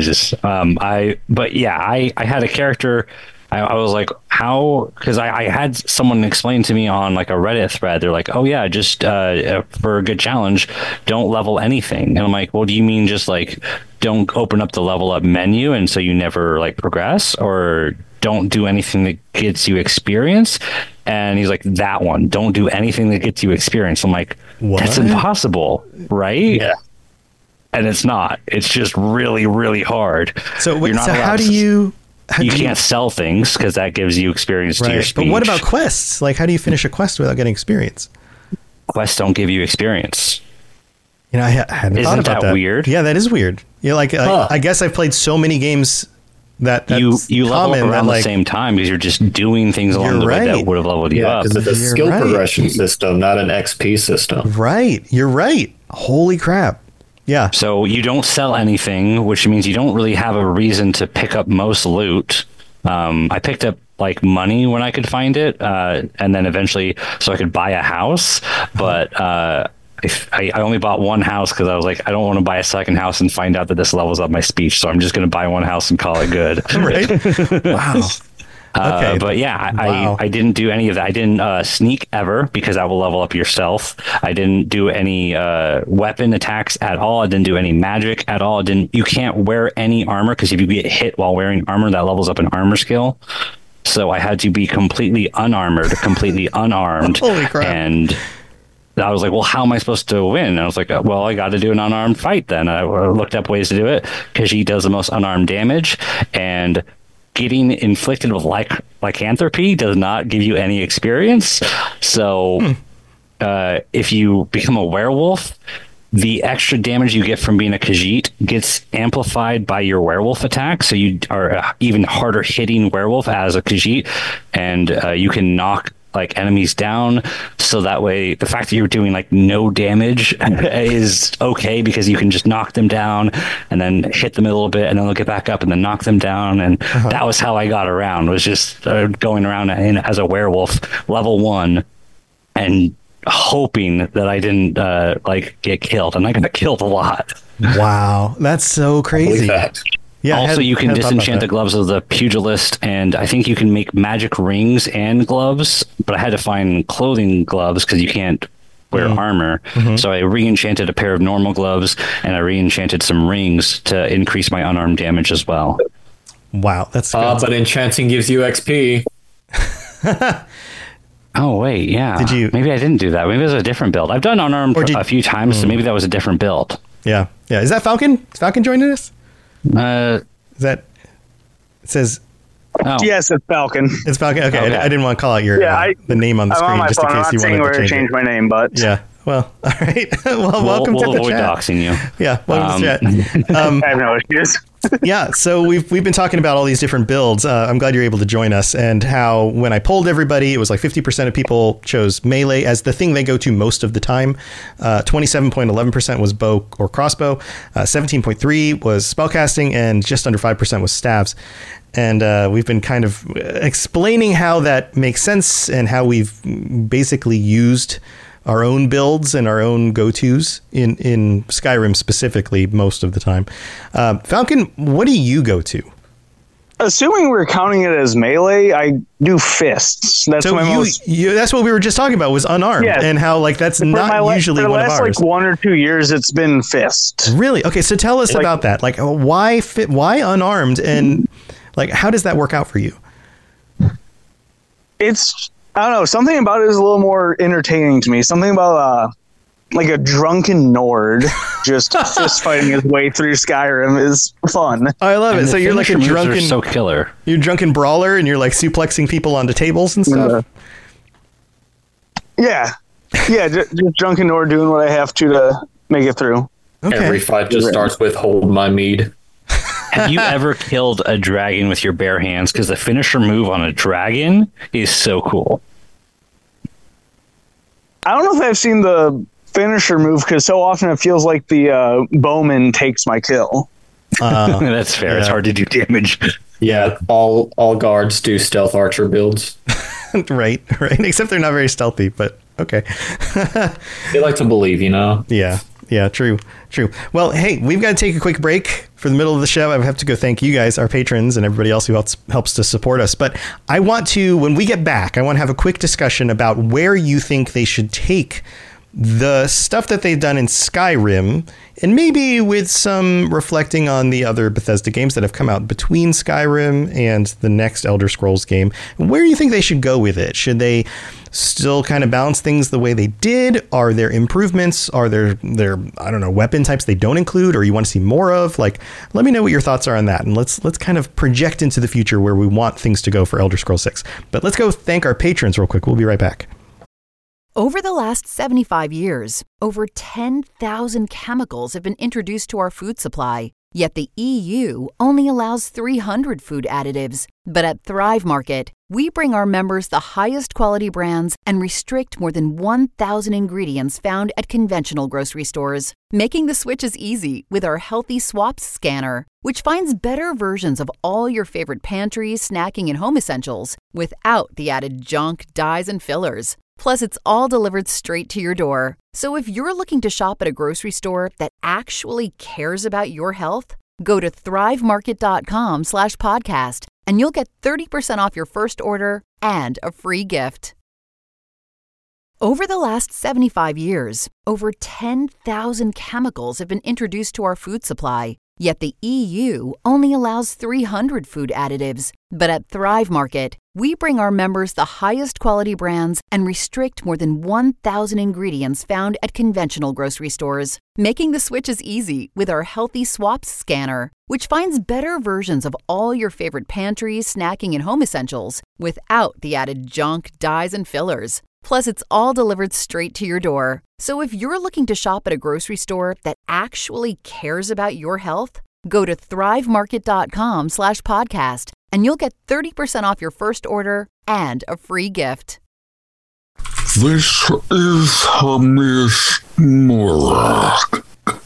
I had a character. I was like, how? Because I had someone explain to me on like a Reddit thread. They're like, oh yeah, just for a good challenge, don't level anything. And I'm like, well, do you mean just like don't open up the level up menu and so you never like progress, or don't do anything that gets you experience? And he's like, that one, don't do anything that gets you experience. I'm like, what? That's impossible, right? Yeah. And it's not. It's just really, really hard. So how do you? You can't sell things because that gives you experience to your speech. But what about quests? Like, how do you finish a quest without getting experience? Quests don't give you experience. You know, I hadn't thought about that. Isn't that weird? Yeah, that is weird. Yeah, like I guess I've played so many games that you level up around the same time because you're just doing things along the way that would have leveled you up. Because it's a skill progression system, not an XP system. Right. You're right. Holy crap. Yeah. So you don't sell anything, which means you don't really have a reason to pick up most loot. I picked up like money when I could find it, and then eventually so I could buy a house. But I only bought one house because I was like, I don't want to buy a second house and find out that this levels up my speech. So I'm just going to buy one house and call it good. Right. Wow. Okay. But yeah, I didn't do any of that. I didn't sneak ever because that will level up your stealth. I didn't do any weapon attacks at all. I didn't do any magic at all. You can't wear any armor because if you get hit while wearing armor, that levels up an armor skill. So I had to be completely unarmored, completely unarmed. Holy crap. And I was like, well, how am I supposed to win? And I was like, well, I got to do an unarmed fight then. I looked up ways to do it because he does the most unarmed damage, and getting inflicted with lycanthropy does not give you any experience. So if you become a werewolf, the extra damage you get from being a Khajiit gets amplified by your werewolf attack. So you are even harder hitting werewolf as a Khajiit, and you can knock like enemies down. So that way the fact that you're doing like no damage is okay because you can just knock them down and then hit them a little bit and then they'll get back up and then knock them down. And that was how I got around, was just going around as a werewolf level 1 and hoping that I didn't get killed. And I got killed a lot. Wow. That's so crazy. Yeah. Also, you can disenchant the gloves of the pugilist, and I think you can make magic rings and gloves, but I had to find clothing gloves because you can't wear armor. So I re-enchanted a pair of normal gloves, and I re-enchanted some rings to increase my unarmed damage as well. Wow, that's but enchanting gives you XP. Oh, wait, yeah. Maybe I didn't do that. Maybe it was a different build. I've done unarmed a few times, so maybe that was a different build. Yeah. Is that Falcon? Is Falcon joining us? Is that it says? Oh. Yes, it's Falcon. It's Falcon. Okay. I didn't want to call out your the name on the screen just in case you wanted to change my name, but yeah. Well, all right. Well, welcome to the avoid chat. Doxing you. Yeah, welcome to the chat. I have no issues. Yeah, so we've been talking about all these different builds. I'm glad you're able to join us, and how when I polled everybody, it was like 50% of people chose melee as the thing they go to most of the time. 27.11% was bow or crossbow. 17.3% was spellcasting, and just under 5% was staves. And we've been kind of explaining how that makes sense and how we've basically used our own builds and our own go-tos in Skyrim specifically most of the time. Falcon, what do you go to? assuming we're counting it as melee, I do fists. That's So my most. that's what we were just talking about was unarmed, Yeah. and how like that's not usually for the one of last ours. like 1 or 2 years, it's been fist. Really? Okay, so tell us about that. Like, why unarmed, and like how does that work out for you? It's, I don't know, something about it is a little more entertaining to me. Something about like a drunken Nord just fist fighting his way through Skyrim is fun. I love it. And So the you're like a finisher moves are drunken, so killer. you're a drunken brawler, and you're like suplexing people onto tables and stuff. Yeah, just drunken Nord doing what I have to make it through. Okay. Every fight just starts with hold my mead. Have you ever killed a dragon with your bare hands? Because the finisher move on a dragon is so cool. I don't know if I've seen the finisher move because so often it feels like the bowman takes my kill. That's fair. It's yeah. hard to do damage. Yeah, all guards do stealth archer builds. right. Except they're not very stealthy, but okay. They like to believe, you know? Yeah, true. Well, hey, we've got to take a quick break for the middle of the show. I have to go thank you guys, our patrons, and everybody else who helps to support us. But I want to, when we get back, I want to have a quick discussion about where you think they should take the stuff that they've done in Skyrim, and maybe with some reflecting on the other Bethesda games that have come out between Skyrim and the next Elder Scrolls game. Where do you think they should go with it? Should they still kind of balance things the way they did? Are there improvements? Are there I don't know, weapon types they don't include or you want to see more of? Like, let me know what your thoughts are on that, and let's kind of project into the future where we want things to go for Elder Scrolls 6. But let's go thank our patrons real quick. We'll be right back. Over the last 75 years, over 10,000 chemicals have been introduced to our food supply. Yet the EU only allows 300 food additives. But at Thrive Market, we bring our members the highest quality brands and restrict more than 1,000 ingredients found at conventional grocery stores. Making the switch is easy with our Healthy Swaps scanner, which finds better versions of all your favorite pantry, snacking, and home essentials without the added junk, dyes, and fillers. Plus, it's all delivered straight to your door. So if you're looking to shop at a grocery store that actually cares about your health, go to thrivemarket.com/podcast and you'll get 30% off your first order and a free gift. Over the last 75 years, over 10,000 chemicals have been introduced to our food supply. Yet the EU only allows 300 food additives. But at Thrive Market, we bring our members the highest quality brands and restrict more than 1,000 ingredients found at conventional grocery stores. Making the switch is easy with our Healthy Swaps scanner, which finds better versions of all your favorite pantry, snacking, and home essentials without the added junk, dyes, and fillers. Plus, it's all delivered straight to your door. So if you're looking to shop at a grocery store that actually cares about your health, go to thrivemarket.com/podcast and you'll get 30% off your first order and a free gift. This is Hamish Morak,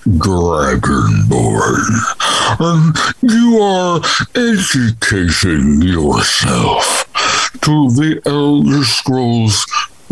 Dragonborn, and you are educating yourself to the Elder Scrolls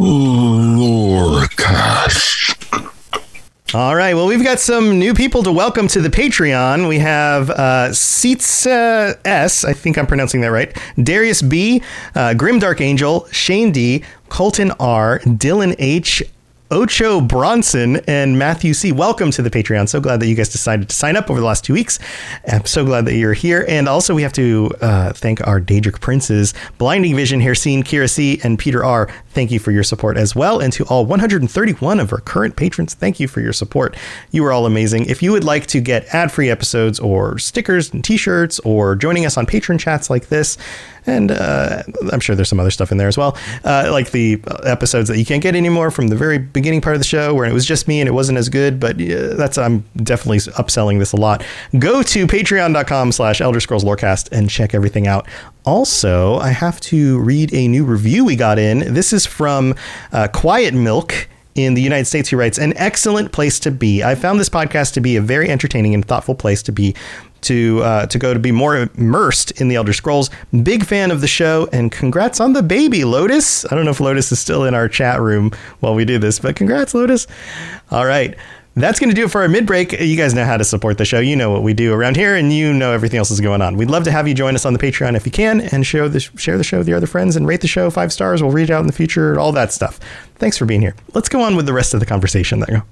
Lorecast. All right. Well, we've got some new people to welcome to the Patreon. We have Seats S, I think I'm pronouncing that right, Darius B, Grimdark Angel, Shane D, Colton R, Dylan H, Ocho Bronson, and Matthew C. Welcome to the Patreon. So glad that you guys decided to sign up over the last 2 weeks. I'm so glad that you're here. And also we have to thank our Daedric Princes, Blinding Vision, Hersine, Kira C, and Peter R. Thank you for your support as well. And to all 131 of our current patrons, thank you for your support. You are all amazing. If you would like to get ad-free episodes or stickers and t-shirts or joining us on patron chats like this, and I'm sure there's some other stuff in there as well, like the episodes that you can't get anymore from the very beginning part of the show where it was just me and it wasn't as good, but I'm definitely upselling this a lot. Go to patreon.com/Elder Scrolls Lorecast and check everything out. Also, I have to read a new review we got in. This is from Quiet Milk in the United States, who writes, "An excellent place to be. I found this podcast to be a very entertaining and thoughtful place to be to go to be more immersed in the Elder Scrolls. Big fan of the show, and congrats on the baby, Lotus." I don't know if Lotus is still in our chat room while we do this, but congrats, Lotus. All right. That's going to do it for our mid-break. You guys know how to support the show. You know what we do around here, and you know everything else is going on. We'd love to have you join us on the Patreon if you can, and share the show with your other friends, and rate the show 5 stars. We'll read it out in the future, all that stuff. Thanks for being here. Let's go on with the rest of the conversation there.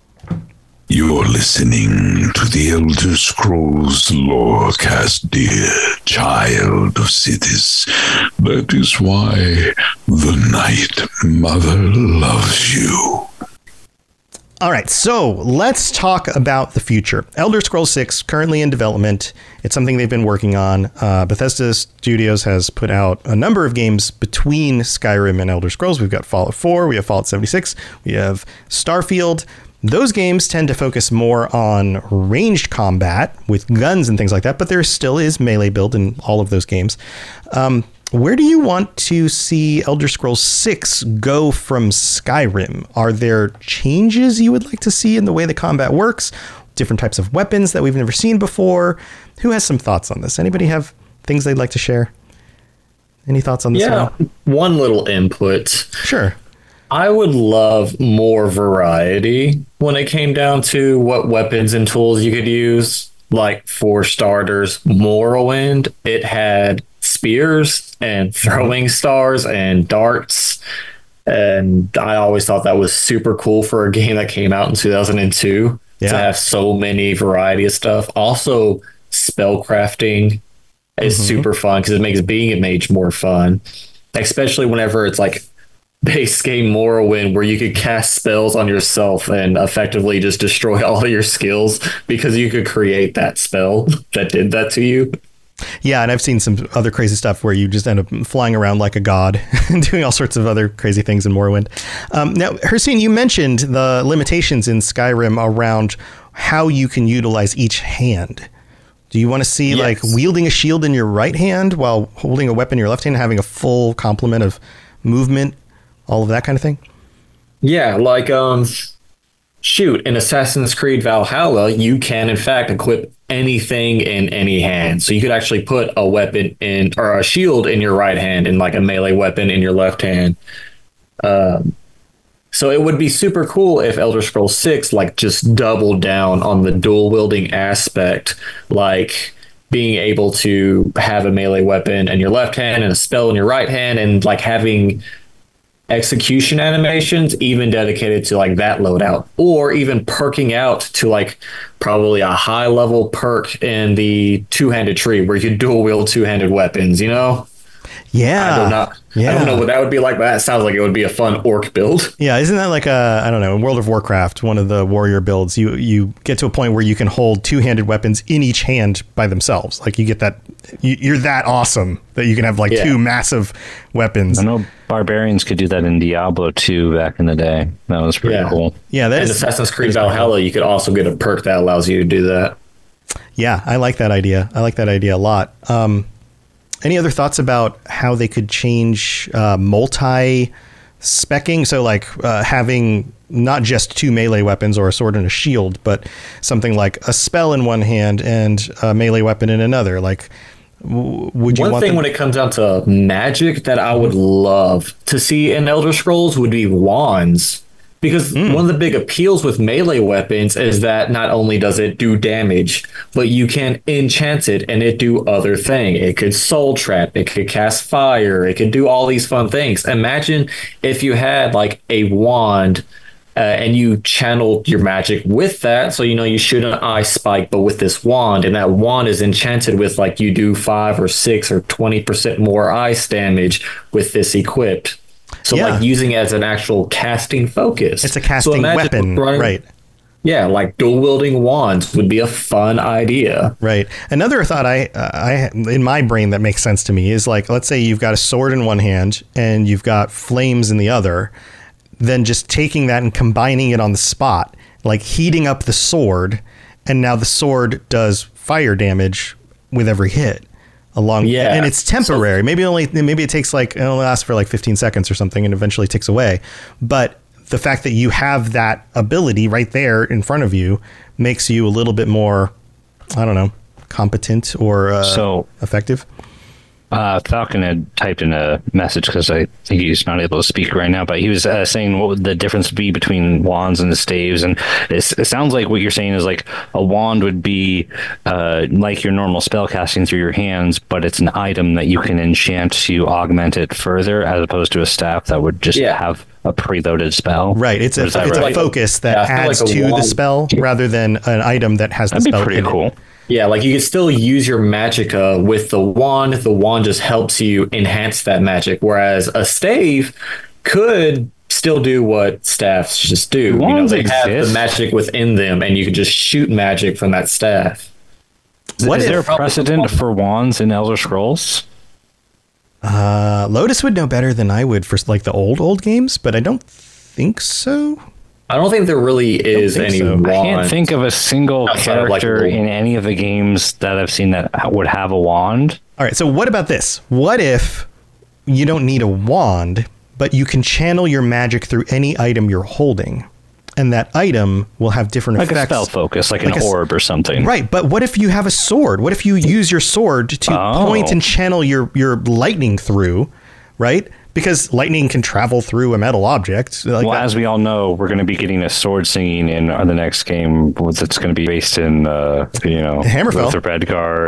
You're listening to the Elder Scrolls Lorecast, dear child of cities. That is why the Night Mother loves you. All right, so let's talk about the future. Elder Scrolls 6, currently in development. It's something they've been working on. Bethesda Studios has put out a number of games between Skyrim and Elder Scrolls. We've got Fallout 4, we have Fallout 76, we have Starfield. Those games tend to focus more on ranged combat with guns and things like that, but there still is melee build in all of those games. Where do you want to see Elder Scrolls 6 go from Skyrim? Are there changes you would like to see in the way the combat works? Different types of weapons that we've never seen before? Who has some thoughts on this? Anybody have things they'd like to share? Any thoughts on this one? One little input. Sure. I would love more variety when it came down to what weapons and tools you could use. Like, for starters, Morrowind, it had spears and throwing stars and darts. And I always thought that was super cool for a game that came out in 2002 to have so many variety of stuff. Also, spellcrafting is super fun because it makes being a mage more fun, especially whenever it's like base game Morrowind, where you could cast spells on yourself and effectively just destroy all of your skills because you could create that spell that did that to you. Yeah, and I've seen some other crazy stuff where you just end up flying around like a god and doing all sorts of other crazy things in Morrowind. Now, Hircine, you mentioned the limitations in Skyrim around how you can utilize each hand. Do you want to see like wielding a shield in your right hand while holding a weapon in your left hand and having a full complement of movement, all of that kind of thing? Yeah, like in Assassin's Creed Valhalla, you can in fact equip anything in any hand. So you could actually put a weapon in, or a shield in your right hand and like a melee weapon in your left hand. So it would be super cool if Elder Scrolls 6 like just doubled down on the dual wielding aspect, like being able to have a melee weapon in your left hand and a spell in your right hand, and like having execution animations even dedicated to like that loadout, or even perking out to like probably a high level perk in the two-handed tree where you could dual wield two-handed weapons, you know? Yeah. I don't know what that would be like, but that sounds like it would be a fun orc build. Yeah, isn't that like I don't know, in World of Warcraft, one of the warrior builds, you get to a point where you can hold two-handed weapons in each hand by themselves. Like you get that, you're that awesome that you can have like two massive weapons. I know barbarians could do that in Diablo 2 back in the day. That was pretty cool. Yeah, that in Assassin's Creed Valhalla, you could also get a perk that allows you to do that. Yeah, I like that idea. I like that idea a lot. Any other thoughts about how they could change multi-specking? So like having not just two melee weapons or a sword and a shield, but something like a spell in one hand and a melee weapon in another. Like, would you One thing when it comes down to magic that I would love to see in Elder Scrolls would be wands. Because one of the big appeals with melee weapons is that not only does it do damage, but you can enchant it and it do other things. It could soul trap, it could cast fire, it could do all these fun things. Imagine if you had like a wand and you channeled your magic with that. So, you know, you shoot an ice spike, but with this wand, and that wand is enchanted with like you do 5 or 6 or 20% more ice damage with this equipped. So like using it as an actual casting focus. It's a casting weapon, right? Yeah, like dual wielding wands would be a fun idea. Right. Another thought I in my brain that makes sense to me is like, let's say you've got a sword in one hand and you've got flames in the other, then just taking that and combining it on the spot, like heating up the sword, and now the sword does fire damage with every hit. And it's temporary. So, maybe it takes like, it'll last for like 15 seconds or something and eventually ticks away. But the fact that you have that ability right there in front of you makes you a little bit more, I don't know, competent or effective. Falcon had typed in a message because I think he's not able to speak right now, but he was saying what would the difference be between wands and the staves. And it sounds like what you're saying is like a wand would be like your normal spell casting through your hands, but it's an item that you can enchant to augment it further, as opposed to a staff that would just have a preloaded spell. Right. It's a focus that adds to the spell rather than an item that has the spell. That'd be pretty cool. Yeah, like you can still use your magicka with the wand. The wand just helps you enhance that magic, whereas a stave could still do what staffs just do. They have the magic within them, and you can just shoot magic from that staff. Is there a precedent for wands in Elder Scrolls? Lotus would know better than I would for like the old games, but I don't think so. I don't think there really is any wand. I can't think of a single character in any of the games that I've seen that would have a wand. All right, so what about this? What if you don't need a wand, but you can channel your magic through any item you're holding, and that item will have different effects? Like a spell focus, like an orb or something. Right, but what if you have a sword? What if you use your sword to point and channel your lightning through, right? Because lightning can travel through a metal object. As we all know, we're going to be getting a sword singing in the next game. That's going to be based in, Hammerfell, Luther Bedguard.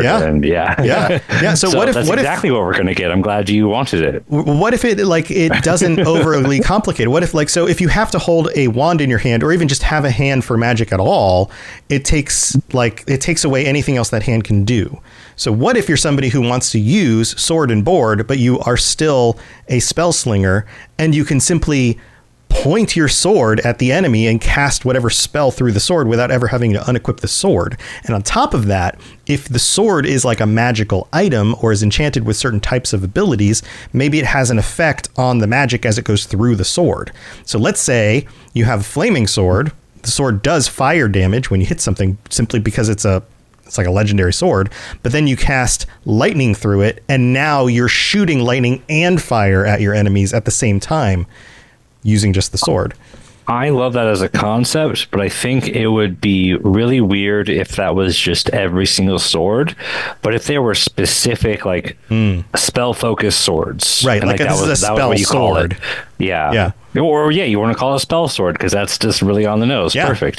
Yeah. So what if that's exactly what we're going to get? I'm glad you wanted it. What if it doesn't overly complicate? What if if you have to hold a wand in your hand, or even just have a hand for magic at all, it takes away anything else that hand can do. So what if you're somebody who wants to use sword and board, but you are still a spell slinger, and you can simply point your sword at the enemy and cast whatever spell through the sword without ever having to unequip the sword? And on top of that, if the sword is like a magical item or is enchanted with certain types of abilities, maybe it has an effect on the magic as it goes through the sword. So let's say you have a flaming sword. The sword does fire damage when you hit something simply because it's like a legendary sword, but then you cast lightning through it, and now you're shooting lightning and fire at your enemies at the same time using just the sword. I love that as a concept, but I think it would be really weird if that was just every single sword. But if there were specific spell focused swords, right? Like this is a spell sword. Yeah. Or you want to call it a spell sword because that's just really on the nose. Yeah. Perfect.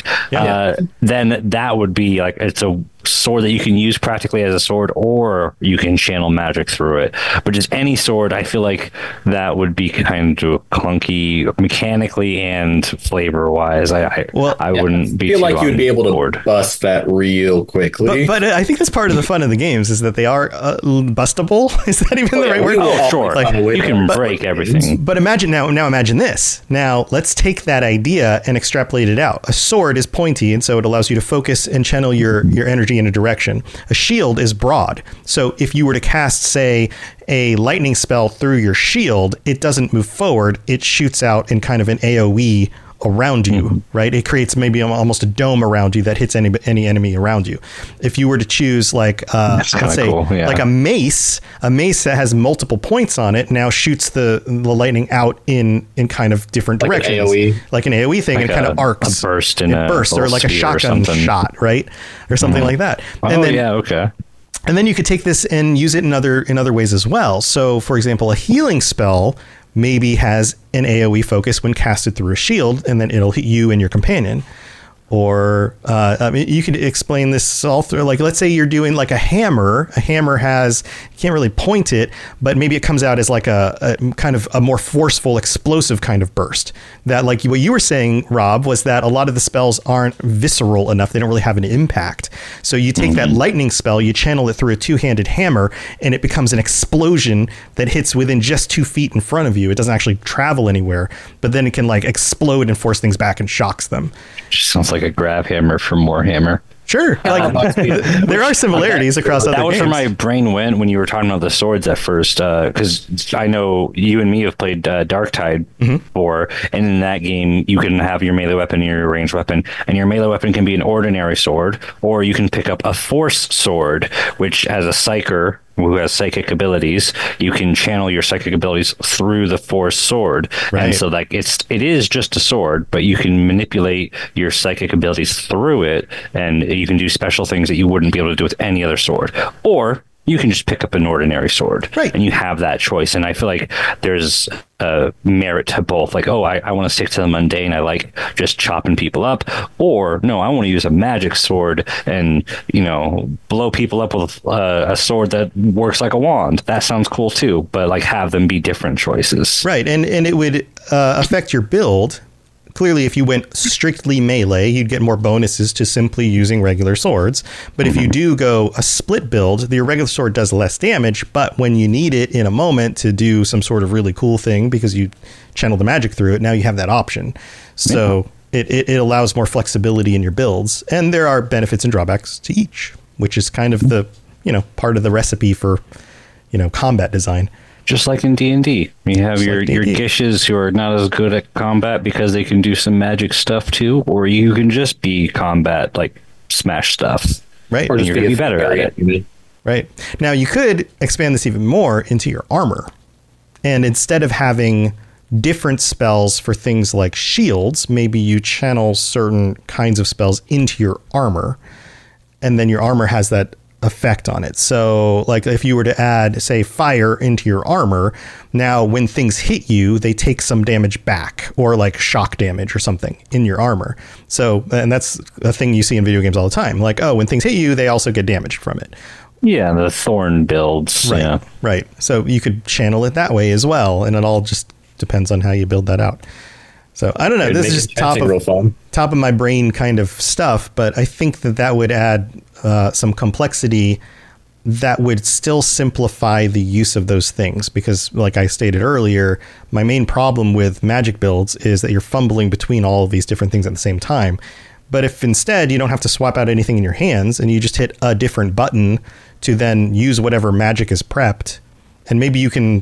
Then that would be like, it's a sword that you can use practically as a sword, or you can channel magic through it. But just any sword, I feel like that would be kind of clunky mechanically and flavor wise. I wouldn't be. I feel like you'd be able to bust that real quickly. But I think that's part of the fun of the games is that they are bustable. Is that even the right word? Oh, sure. You can break everything. But imagine imagine this. Now let's take that idea and extrapolate it out. A sword is pointy, and so it allows you to focus and channel your energy in a direction. A shield is broad. So if you were to cast, say, a lightning spell through your shield, it doesn't move forward. It shoots out in kind of an AoE around you, right? It creates maybe almost a dome around you that hits any enemy around you. If you were to choose like like a mace that has multiple points on it, now shoots the lightning out in kind of different directions, like an AoE thing, and kind of arcs, a burst, or like a shotgun shot, right, or something like that. And then, okay. And then you could take this and use it in other ways as well. So, for example, a healing spell maybe has an AoE focus when casted through a shield, and then it'll hit you and your companion. Or you could explain this all through, like, let's say you're doing like a hammer. A hammer has, you can't really point it, but maybe it comes out as like a kind of a more forceful, explosive kind of burst. That, like what you were saying, Rob, was that a lot of the spells aren't visceral enough. They don't really have an impact. So you take that lightning spell, you channel it through a two-handed hammer, and it becomes an explosion that hits within just 2 feet in front of you. It doesn't actually travel anywhere, but then it can like explode and force things back and shocks them. Just sounds like a grab hammer from Warhammer. Sure. Like, there are similarities across other games. That was where my brain went when you were talking about the swords at first, because I know you and me have played Darktide before, and in that game, you can have your melee weapon and your ranged weapon, and your melee weapon can be an ordinary sword, or you can pick up a force sword, which, as a psyker who has psychic abilities, you can channel your psychic abilities through the force sword. Right. And so like it is just a sword, but you can manipulate your psychic abilities through it, and you can do special things that you wouldn't be able to do with any other sword. Or you can just pick up an ordinary sword. Right. And you have that choice. And I feel like there's a merit to both. Like, oh, I want to stick to the mundane. I like just chopping people up. Or, no, I want to use a magic sword and, blow people up with a sword that works like a wand. That sounds cool too. But like have them be different choices. Right. And it would affect your build. Clearly, if you went strictly melee, you'd get more bonuses to simply using regular swords. But if you do go a split build, your regular sword does less damage. But when you need it in a moment to do some sort of really cool thing because you channel the magic through it, now you have that option. So it allows more flexibility in your builds. And there are benefits and drawbacks to each, which is kind of the, part of the recipe for, combat design. Just like in D&D, you have your Gishes who are not as good at combat because they can do some magic stuff too, or you can just be combat, like smash stuff. Right. Or just you're going to be better at it. Right. Now, you could expand this even more into your armor. And instead of having different spells for things like shields, maybe you channel certain kinds of spells into your armor, and then your armor has that effect on it. So like if you were to add, say, fire into your armor, now when things hit you, they take some damage back, or like shock damage or something in your armor. So, and that's a thing you see in video games all the time. Like, oh, when things hit you, they also get damaged from it. Yeah, the thorn builds. Right. Yeah. Right. So you could channel it that way as well, and it all just depends on how you build that out. So I don't know. This is just top of my brain kind of stuff, but I think that would add some complexity that would still simplify the use of those things. Because like I stated earlier, my main problem with magic builds is that you're fumbling between all of these different things at the same time. But if instead you don't have to swap out anything in your hands and you just hit a different button to then use whatever magic is prepped, and maybe you can,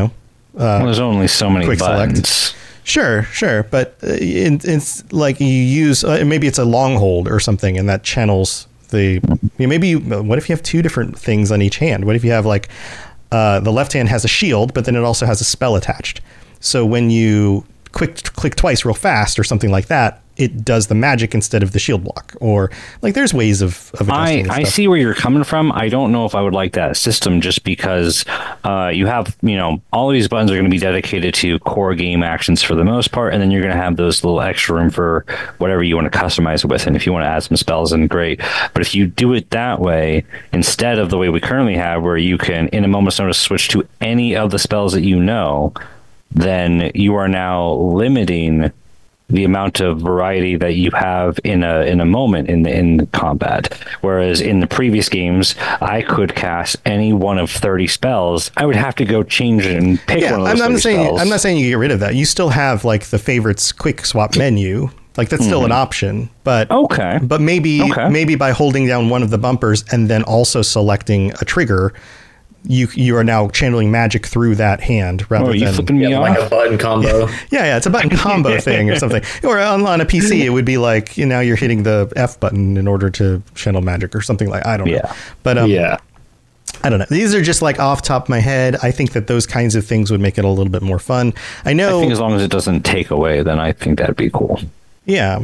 there's only so many buttons. Select. Sure. But it's like you use, maybe it's a long hold or something, and that channels the, what if you have two different things on each hand? What if you have like, the left hand has a shield, but then it also has a spell attached. So when you click twice real fast or something like that, it does the magic instead of the shield block. Or like there's ways of adjusting this I stuff. see where you're coming from. I don't know if I would like that system, just because you have, all of these buttons are going to be dedicated to core game actions for the most part, and then you're going to have those little extra room for whatever you want to customize it with. And if you want to add some spells, then great. But if you do it that way, instead of the way we currently have, where you can, in a moment's notice, switch to any of the spells that you know, then you are now limiting the amount of variety that you have in a moment in combat. Whereas in the previous games, I could cast any one of 30 spells. I would have to go change it and pick one of those 30 spells. I'm not saying you get rid of that. You still have like the favorites quick swap menu. Like that's still an option, but okay. But maybe by holding down one of the bumpers and then also selecting a trigger, you are now channeling magic through that hand rather than flipping me off? Like a button combo. Yeah, it's a button combo thing or something. Or on a PC, it would be like, now you're hitting the F button in order to channel magic or something like, I don't know. But I don't know. These are just like off top of my head. I think that those kinds of things would make it a little bit more fun. I think as long as it doesn't take away, then I think that'd be cool. Yeah.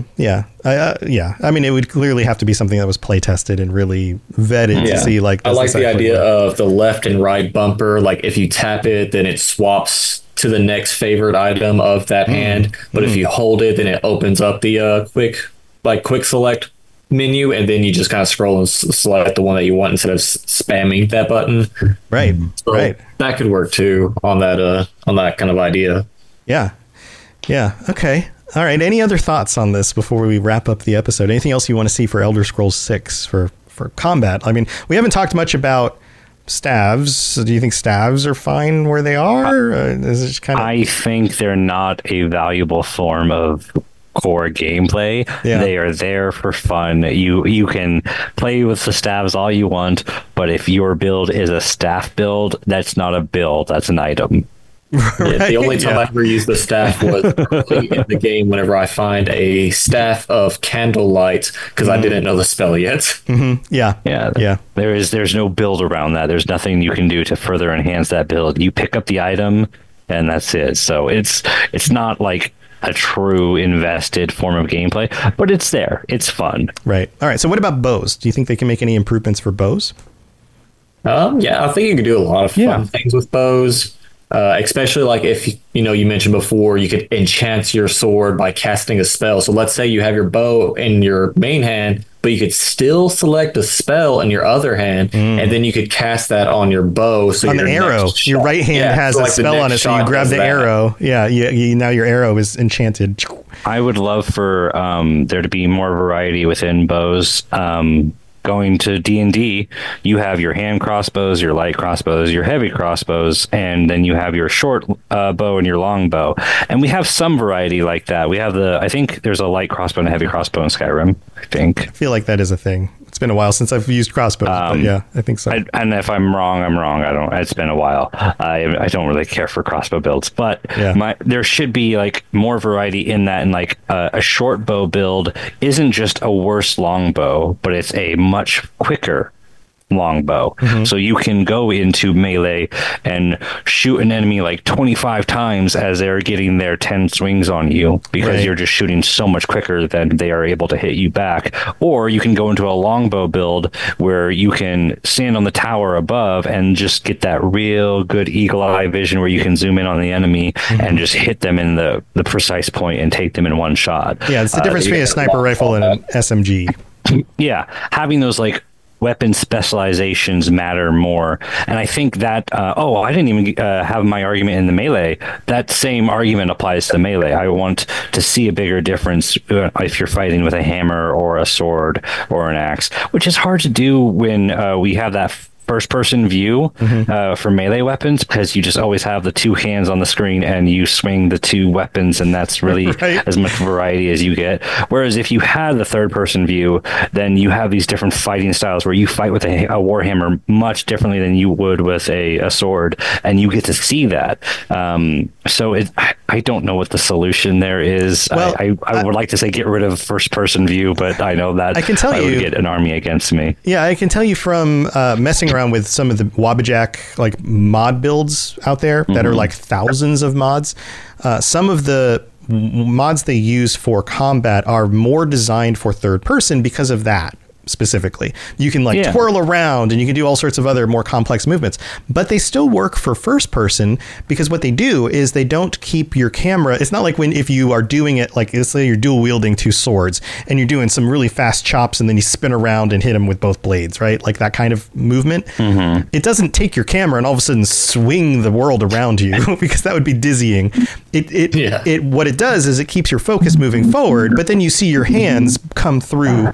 I mean, it would clearly have to be something that was play tested and really vetted to see like. I like the idea of the left and right bumper. Like if you tap it, then it swaps to the next favorite item of that hand. But if you hold it, then it opens up the quick select menu, and then you just kind of scroll and select the one that you want instead of spamming that button. Right. So right. That could work too on that kind of idea. Yeah. Okay. All right. Any other thoughts on this before we wrap up the episode? Anything else you want to see for Elder Scrolls 6 for combat? I mean, we haven't talked much about staves. Do you think staves are fine where they are? Is it just kind of... I think they're not a valuable form of core gameplay. They are there for fun. You can play with the staves all you want, but if your build is a staff build, that's not a build, that's an item. Right? The only time I ever used the staff was early in the game whenever I find a staff of candlelight because I didn't know the spell yet. Mm-hmm. Yeah. There's no build around that. There's nothing you can do to further enhance that build. You pick up the item and that's it. So it's not like a true invested form of gameplay, but it's there. It's fun. Right. All right. So what about bows? Do you think they can make any improvements for bows? Yeah, I think you could do a lot of fun things with bows. Especially like if you mentioned before, you could enchant your sword by casting a spell. So let's say you have your bow in your main hand, but you could still select a spell in your other hand, and then you could cast that on your bow. So on the arrow, your right hand has a spell on it, so you grab the arrow. Yeah, now your arrow is enchanted. I would love for there to be more variety within bows. Going to D&D, you have your hand crossbows, your light crossbows, your heavy crossbows, and then you have your short bow and your long bow. And we have some variety like that. We have I think there's a light crossbow and a heavy crossbow in Skyrim, I think. I feel like that is a thing. It's been a while since I've used crossbows, but yeah, I think so. And if I'm wrong, I'm wrong. It's been a while. I don't really care for crossbow builds, but there should be like more variety in that. And like a short bow build isn't just a worse long bow, but it's a much quicker longbow. So you can go into melee and shoot an enemy like 25 times as they're getting their 10 swings on you, because you're just shooting so much quicker than they are able to hit you back. Or you can go into a longbow build where you can stand on the tower above and just get that real good eagle eye vision where you can zoom in on the enemy and just hit them in the precise point and take them in one shot. Yeah, it's the difference between a sniper rifle and an SMG. Yeah, having those like weapon specializations matter more. And I think that, I didn't even have my argument in the melee. That same argument applies to melee. I want to see a bigger difference if you're fighting with a hammer or a sword or an axe, which is hard to do when we have that first-person view for melee weapons, because you just always have the two hands on the screen and you swing the two weapons, and that's really as much variety as you get. Whereas if you had the third-person view, then you have these different fighting styles where you fight with a warhammer much differently than you would with a sword, and you get to see that. So I don't know what the solution there is. Well, I would like to say get rid of first-person view, but I know that I would get an army against me. Yeah, I can tell you from messing around with some of the Wabbajack like mod builds out there that are like thousands of mods. Some of the mods they use for combat are more designed for third person because of that. Specifically, you can twirl around and you can do all sorts of other more complex movements, but they still work for first person, because what they do is they don't keep your camera. It's not like if you are doing it, like let's say you're dual wielding two swords and you're doing some really fast chops and then you spin around and hit them with both blades, right? Like that kind of movement. It doesn't take your camera and all of a sudden swing the world around you because that would be dizzying. What it does is it keeps your focus moving forward, but then you see your hands come through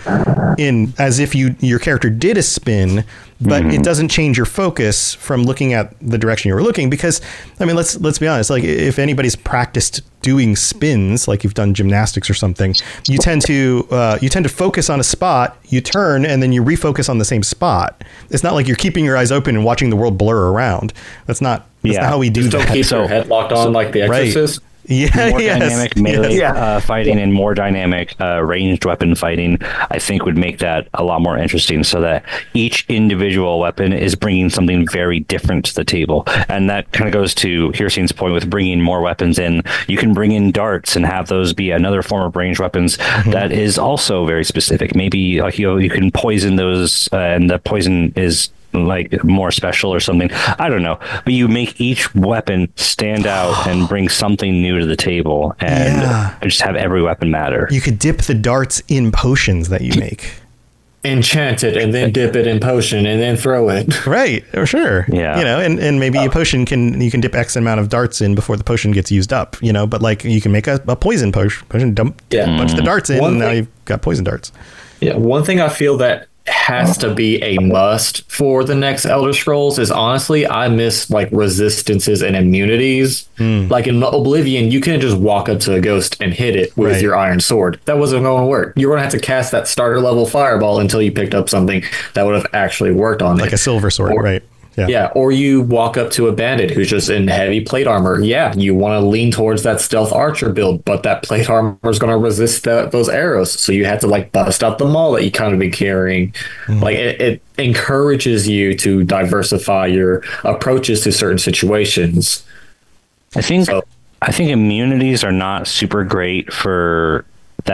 in as if your character did a spin, but it doesn't change your focus from looking at the direction you were looking. Because I mean, let's be honest, like if anybody's practiced doing spins, like you've done gymnastics or something, you tend to focus on a spot, you turn, and then you refocus on the same spot. It's not like you're keeping your eyes open and watching the world blur around. That's not how we do that. Don't keep your head locked on like The Exorcist. More dynamic melee fighting and more dynamic ranged weapon fighting, I think, would make that a lot more interesting, so that each individual weapon is bringing something very different to the table. And that kind of goes to Hircine's point with bringing more weapons in. You can bring in darts and have those be another form of ranged weapons that is also very specific. Maybe like you can poison those, and the poison is like more special or something. I don't know, but you make each weapon stand out and bring something new to the table, and just have every weapon matter. You could dip the darts in potions that you make. Enchant it and then dip it in potion and then throw it. Right, or sure. Yeah. And maybe a potion you can dip X amount of darts in before the potion gets used up, but like you can make a poison potion, dump a bunch of the darts in, and now you've got poison darts. Yeah, one thing I feel that has to be a must for the next Elder Scrolls is, honestly, I miss like resistances and immunities. Like in Oblivion, you couldn't just walk up to a ghost and hit it with your iron sword. That wasn't going to work. You were going to have to cast that starter level fireball until you picked up something that would have actually worked on it. Like a silver sword, right? Yeah, or you walk up to a bandit who's just in heavy plate armor. Yeah, you want to lean towards that stealth archer build, but that plate armor is going to resist those arrows. So you have to like bust out the maul that you kind of been carrying. Like it encourages you to diversify your approaches to certain situations. I think immunities are not super great for that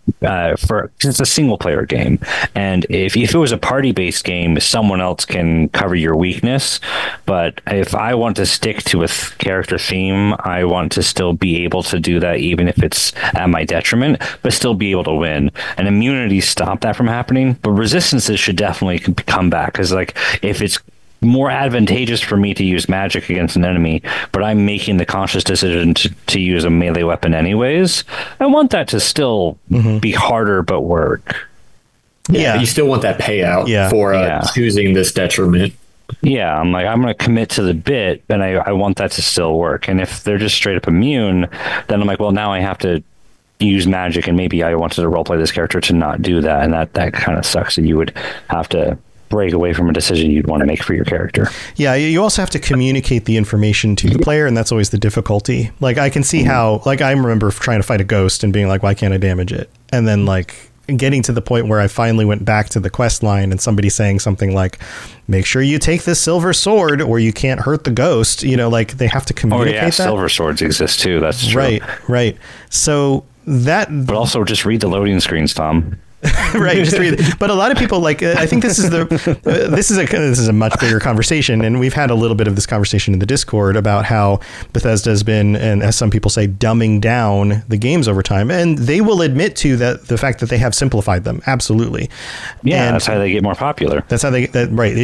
for 'cause it's a single player game, and if it was a party based game, someone else can cover your weakness. But if I want to stick to a character theme, I want to still be able to do that, even if it's at my detriment, but still be able to win. And immunities stop that from happening, but resistances should definitely come back, because like if it's more advantageous for me to use magic against an enemy, but I'm making the conscious decision to use a melee weapon anyways, I want that to still be harder but work. Yeah, you still want that payout for choosing this detriment. Yeah, I'm going to commit to the bit, and I want that to still work. And if they're just straight up immune, then I'm like, well, now I have to use magic, and maybe I wanted to roleplay this character to not do that, and that kind of sucks that you would have to break away from a decision you'd want to make for your character. Yeah, you also have to communicate the information to the player, and that's always the difficulty. Like, I can see how, like, I remember trying to fight a ghost and being like, why can't I damage it? And then, like, getting to the point where I finally went back to the quest line and somebody saying something like, make sure you take this silver sword or you can't hurt the ghost. You know, like, they have to communicate that. Silver swords exist too. That's true. Right. So that... But also just read the loading screens, Tom. Right, just read it. But a lot of people, like, I think this is this is a much bigger conversation, and we've had a little bit of this conversation in the Discord about how Bethesda has been, and as some people say, dumbing down the games over time, and they will admit to that the fact that they have simplified them, absolutely. Yeah, and that's how they get more popular. That's how right.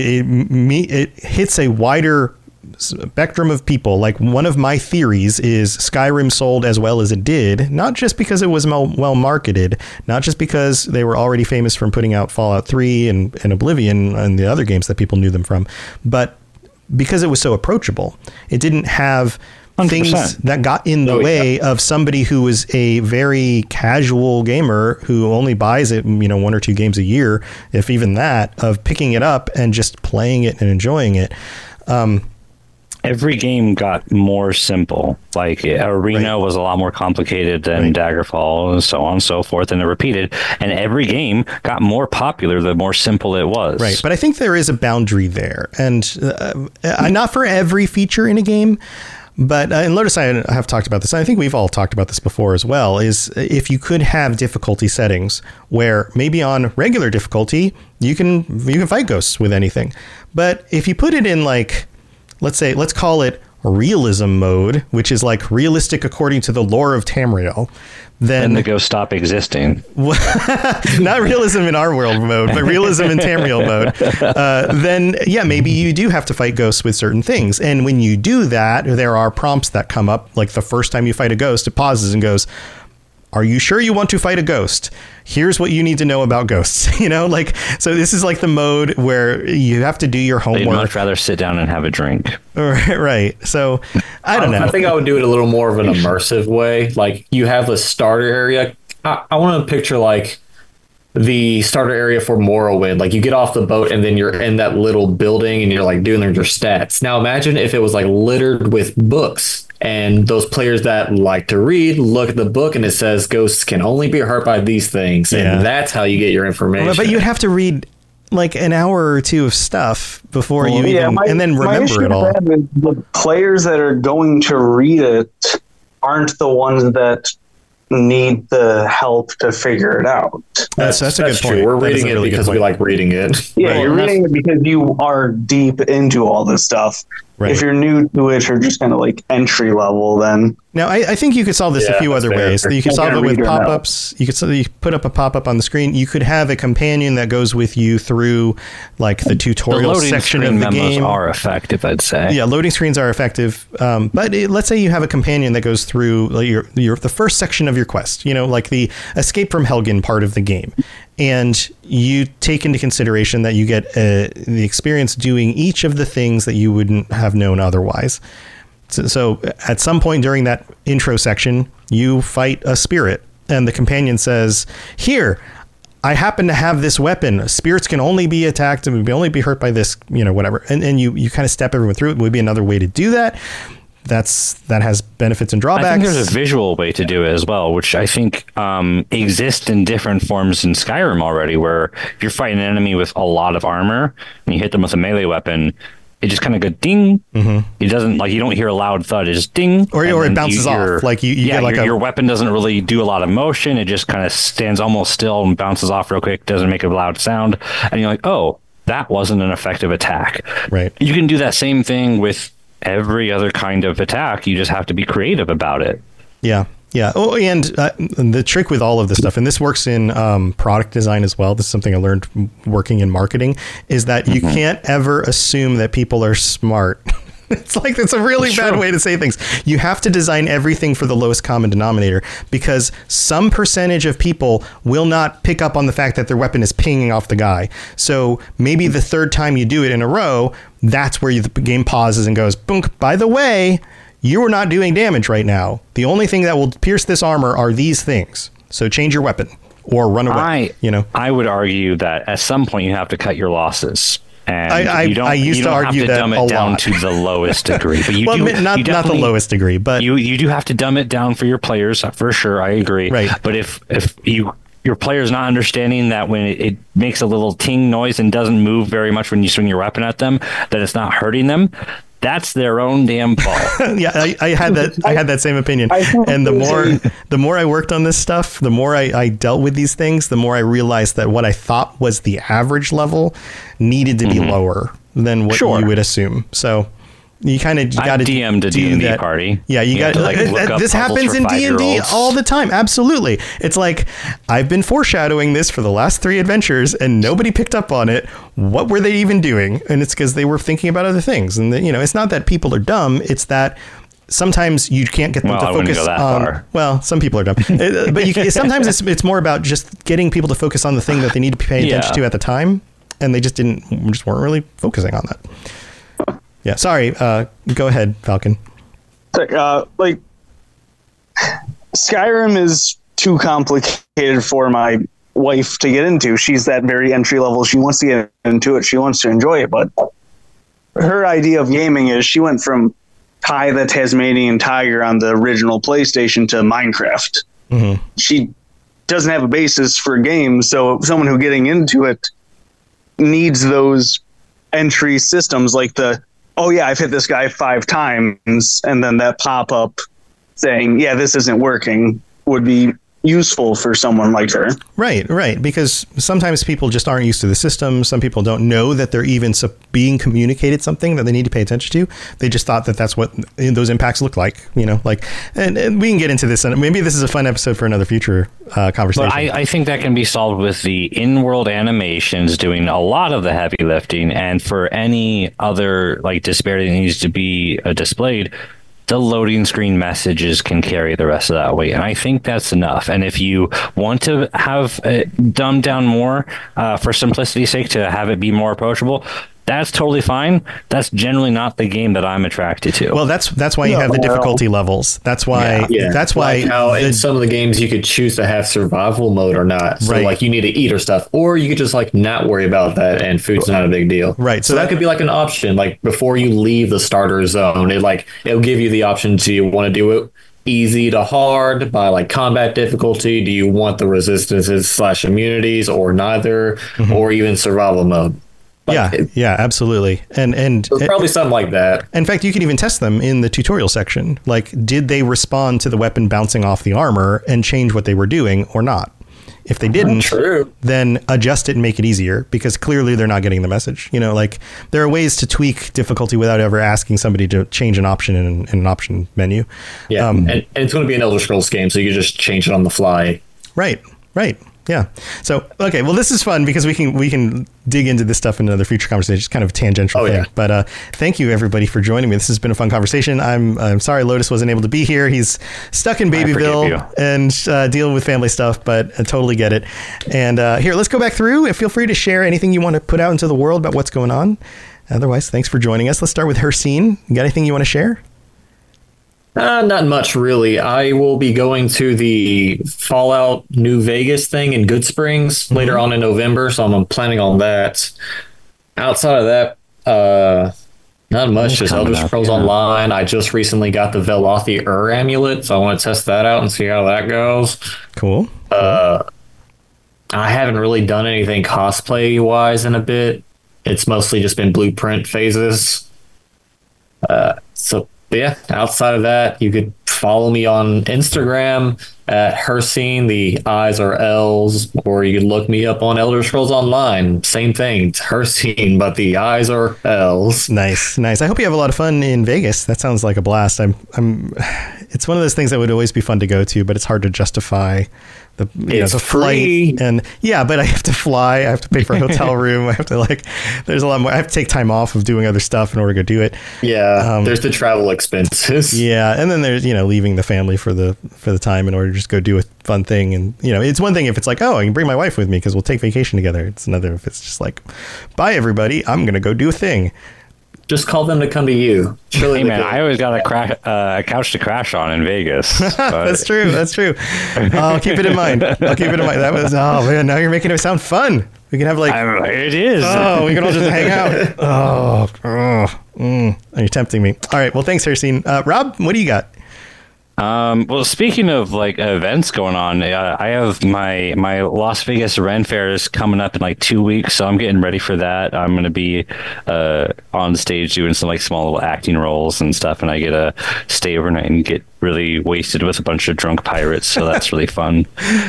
It hits a wider spectrum of people. Like, one of my theories is Skyrim sold as well as it did, not just because it was well marketed, not just because they were already famous from putting out Fallout 3 and Oblivion and the other games that people knew them from, but because it was so approachable. It didn't have 100%. Things that got in the way of somebody who was a very casual gamer who only buys it, 1 or 2 games a year, if even that, of picking it up and just playing it and enjoying it. Every game got more simple. Like, Arena was a lot more complicated than Daggerfall, and so on and so forth, and it repeated. And every game got more popular the more simple it was. Right, but I think there is a boundary there, and not for every feature in a game. But and Lotus, I have talked about this. And I think we've all talked about this before as well. Is if you could have difficulty settings where maybe on regular difficulty you can fight ghosts with anything, but if you put it in, like, let's call it realism mode, which is like realistic according to the lore of Tamriel, then the ghosts stop existing. Not realism in our world mode, but realism in Tamriel mode. Then, yeah, maybe you do have to fight ghosts with certain things. And when you do that, there are prompts that come up. Like, the first time you fight a ghost, it pauses and goes, are you sure you want to fight a ghost? Here's what you need to know about ghosts. So this is like the mode where you have to do your homework. I'd much rather sit down and have a drink. Right. So I don't know. I think I would do it a little more of an immersive way. Like, you have a starter area. I want to picture like the starter area for Morrowind. Like, you get off the boat and then you're in that little building and you're like doing your stats. Now imagine if it was like littered with books. And those players that like to read look at the book and it says ghosts can only be hurt by these things. And that's how you get your information. But you'd have to read like an hour or two of stuff before and then remember it all. The players that are going to read it aren't the ones that need the help to figure it out. That's a good point. We're reading it because we like reading it. Yeah, right. You're reading it because you are deep into all this stuff. Right. If you're new to it or just kind of like entry level, then... Now, I think you could solve this a few other ways. You could solve it with pop-ups. You put up a pop-up on the screen. You could have a companion that goes with you through like the tutorial section of the game. Loading screen memos are effective, I'd say. Yeah, loading screens are effective. But let's say you have a companion that goes through like, the first section of your quest, like the Escape from Helgen part of the game. And you take into consideration that you get the experience doing each of the things that you wouldn't have known otherwise. So at some point during that intro section, you fight a spirit and the companion says, here, I happen to have this weapon. Spirits can only be attacked and will only be hurt by this, whatever. And you kind of step everyone through. It would be another way to do that. That has benefits and drawbacks. I think there's a visual way to do it as well, which I think exists in different forms in Skyrim already, where if you're fighting an enemy with a lot of armor and you hit them with a melee weapon, it just kind of goes ding. It doesn't like, you don't hear a loud thud. It just ding. Or it bounces off. Like you get like your weapon doesn't really do a lot of motion. It just kind of stands almost still and bounces off real quick. Doesn't make a loud sound. And you're like, oh, that wasn't an effective attack. Right. You can do that same thing with every other kind of attack. You just have to be creative about it. Yeah. Yeah. Oh, and the trick with all of this stuff, and this works in product design as well. This is something I learned working in marketing, is that you can't ever assume that people are smart. It's like, that's a really bad way to say things. You have to design everything for the lowest common denominator, because some percentage of people will not pick up on the fact that their weapon is pinging off the guy. So maybe the third time you do it in a row, that's where the game pauses and goes, boom, by the way, you are not doing damage right now. The only thing that will pierce this armor are these things. So change your weapon or run away. I would argue that at some point you have to cut your losses. And I used to argue that dumb it down to the lowest degree. But not the lowest degree, but you do have to dumb it down for your players, for sure. I agree. Right. But if your player's not understanding that when it makes a little ting noise and doesn't move very much when you swing your weapon at them, that it's not hurting them, that's their own damn fault. Yeah, I had that same opinion. And the more I worked on this stuff, the more I dealt with these things, the more I realized that what I thought was the average level needed to be lower than what you would assume. So you kind of got to DM'd a D&D party. Yeah, you got to this happens in D&D all the time. Absolutely. It's like, I've been foreshadowing this for the last 3 adventures and nobody picked up on it. What were they even doing? And it's because they were thinking about other things. And it's not that people are dumb. It's that sometimes you can't get them to focus on. Well, some people are dumb, but sometimes it's more about just getting people to focus on the thing that they need to pay attention to at the time, and they just weren't really focusing on that. Yeah, sorry. Go ahead, Falcon. Like, Skyrim is too complicated for my wife to get into. She's that very entry level. She wants to get into it. She wants to enjoy it, but her idea of gaming is she went from Ty the Tasmanian Tiger on the original PlayStation to Minecraft. Mm-hmm. She doesn't have a basis for games, so someone who getting into it needs those entry systems like oh yeah, I've hit this guy 5 times, and then that pop-up saying, yeah, this isn't working, would be useful for someone like her. Right. Because sometimes people just aren't used to the system. Some people don't know that they're even being communicated something that they need to pay attention to. They just thought that that's what those impacts look like, and we can get into this. And maybe this is a fun episode for another future conversation. But I think that can be solved with the in-world animations doing a lot of the heavy lifting. And for any other disparity that needs to be displayed, the loading screen messages can carry the rest of that weight. And I think that's enough. And if you want to have it dumbed down more for simplicity's sake, to have it be more approachable, that's totally fine. That's generally not the game that I'm attracted to. Well, that's why you have the difficulty levels. That's why. Yeah. That's why. How in some of the games you could choose to have survival mode or not. So you need to eat or stuff, or you could just not worry about that, and food's not a big deal. Right. So that could be an option. Before you leave the starter zone, it'll give you the option. Do you want to do it easy to hard by combat difficulty? Do you want the resistances / immunities, or neither, or even survival mode? Yeah, absolutely. And so probably something like that. In fact, you can even test them in the tutorial section. Did they respond to the weapon bouncing off the armor and change what they were doing or not? If they didn't, then adjust it and make it easier, because clearly they're not getting the message. There are ways to tweak difficulty without ever asking somebody to change an option in an option menu. Yeah, and it's going to be an Elder Scrolls game, so you can just change it on the fly. Right. Yeah. So, okay. Well, this is fun because we can dig into this stuff in another future conversation. It's kind of a tangential thing. But thank you, everybody, for joining me. This has been a fun conversation. I'm sorry Lotus wasn't able to be here. He's stuck in Babyville and dealing with family stuff, but I totally get it. And here, let's go back through and feel free to share anything you want to put out into the world about what's going on. Otherwise, thanks for joining us. Let's start with Hercene. You got anything you want to share? Not much, really. I will be going to the Fallout New Vegas thing in Good Springs later on in November, so I'm planning on that. Outside of that, not much. Just Elder Scrolls Online. I just recently got the Velothi amulet, so I want to test that out and see how that goes. Cool. I haven't really done anything cosplay-wise in a bit. It's mostly just been blueprint phases. Yeah, outside of that, you could follow me on Instagram at Hersine. The I's are L's, or you can look me up on Elder Scrolls Online. Same thing, it's Hersine, but the I's are L's. Nice. I hope you have a lot of fun in Vegas. That sounds like a blast. It's one of those things that would always be fun to go to, but it's hard to justify the free. flight. And yeah, but I have to fly. I have to pay for a hotel room. I have to there's a lot more. I have to take time off of doing other stuff in order to go do it. Yeah, there's the travel expenses. Yeah, and then there's leaving the family for the time in order to just go do a fun thing. And it's one thing if it's like, oh, I can bring my wife with me because we'll take vacation together. It's another if it's just like, bye everybody, I'm gonna go do a thing. Just call them to come to you. Hey man, I always got a couch to crash on in Vegas. That's true. I'll keep it in mind. That was, oh man, now you're making it sound fun. We can have it is. Oh, we can all just hang out. You're tempting me. All right. Well, thanks, Hersine. Rob, what do you got? Well, speaking of events going on, I have my Las Vegas Ren Fair is coming up in 2 weeks, so I'm getting ready for that. I'm going to be on stage doing some small little acting roles and stuff, and I get to stay overnight and get really wasted with a bunch of drunk pirates, so that's really fun.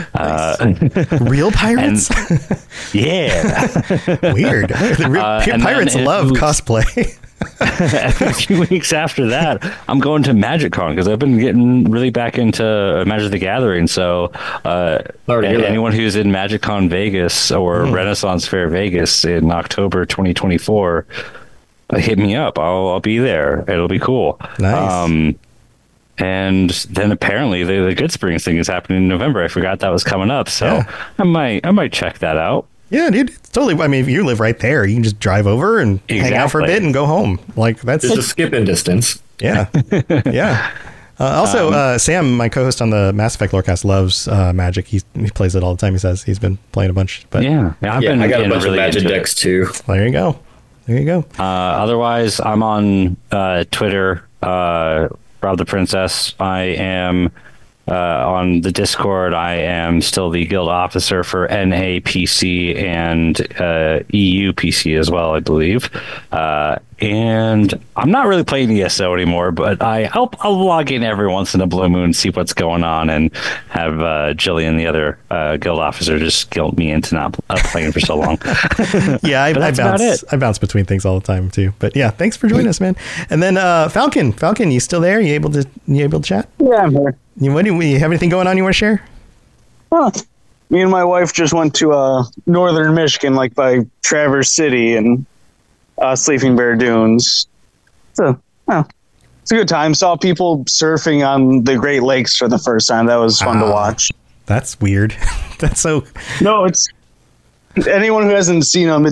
Real pirates? Yeah. Weird. Pirates love cosplay. A few weeks after that, I'm going to MagicCon because I've been getting really back into Magic the Gathering. So anyone who's in MagicCon Vegas or Renaissance Fair Vegas in October 2024, hit me up. I'll be there. It'll be cool. Nice. And then apparently the Good Springs thing is happening in November. I forgot that was coming up, so yeah. I might check that out. Yeah, dude, it's totally. I mean, if you live right there, you can just drive over and hang out for a bit and go home. That's just a skip-in distance. Yeah, yeah. Also, Sam, my co-host on the Mass Effect Lorecast, loves Magic. He plays it all the time. He says he's been playing a bunch. But I got a bunch of Magic decks too. There you go. Otherwise, I'm on Twitter, Rob the Princess. I am. On the Discord, I am still the guild officer for NAPC and EUPC as well, I believe. And I'm not really playing ESO anymore, but I'll log in every once in a blue moon, see what's going on, and have Jillian, the other guild officer, just guilt me into not playing for so long. Yeah, I bounce between things all the time too. But yeah, thanks for joining us, man. And then Falcon, you still there? You able to chat? Yeah, I'm here. You have anything going on you want to share? Me and my wife just went to northern Michigan, by Traverse City and Sleeping Bear Dunes. So, it's a good time. Saw people surfing on the Great Lakes for the first time. That was fun to watch. That's weird. That's so. No, it's anyone who hasn't seen them.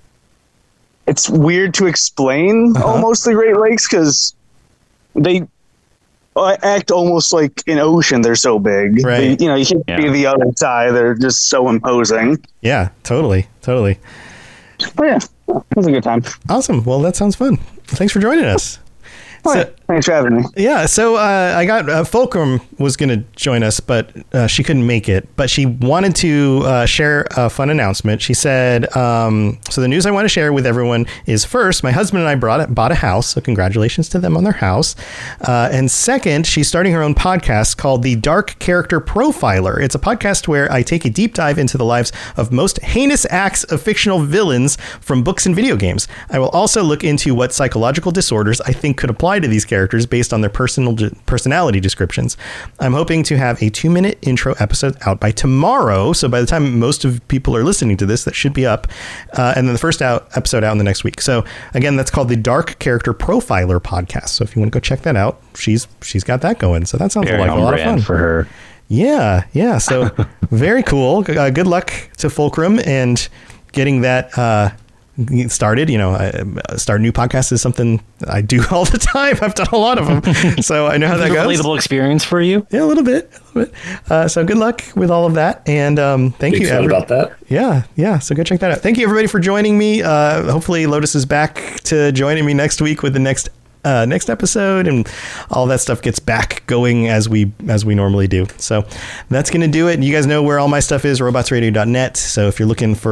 It's weird to explain almost the Great Lakes because they act almost like an ocean. They're so big. Right. You can't see the other side. They're just so imposing. Yeah, totally. But yeah, it was a good time. Awesome. Well, that sounds fun. Thanks for joining us. Thanks for having me. Yeah, so I got Fulcrum was going to join us, but she couldn't make it. But she wanted to share a fun announcement. She said, so the news I want to share with everyone is, first, my husband and I bought a house, so congratulations to them on their house. And second, she's starting her own podcast called The Dark Character Profiler. It's a podcast where I take a deep dive into the lives of most heinous acts of fictional villains from books and video games. I will also look into what psychological disorders I think could apply to these characters based on their personality descriptions. I'm hoping to have a 2-minute intro episode out by tomorrow. So by the time most of people are listening to this, that should be up. And then the first episode out in the next week. So again, that's called the Dark Character Profiler podcast. So if you want to go check that out, she's got that going. So that sounds like a lot of fun for her. Yeah. So very cool. Good luck to Fulcrum and getting that started. Start new podcasts is something I do all the time. I've done a lot of them, so I know how that goes. Relatable experience for you. Yeah, a little bit. So good luck with all of that, and thank you about that. Yeah. So go check that out. Thank you everybody for joining me. Hopefully Lotus is back to joining me next week with the next episode, and all that stuff gets back going as we normally do. So that's gonna do it. You guys know where all my stuff is, robotsradio.net. So if you're looking for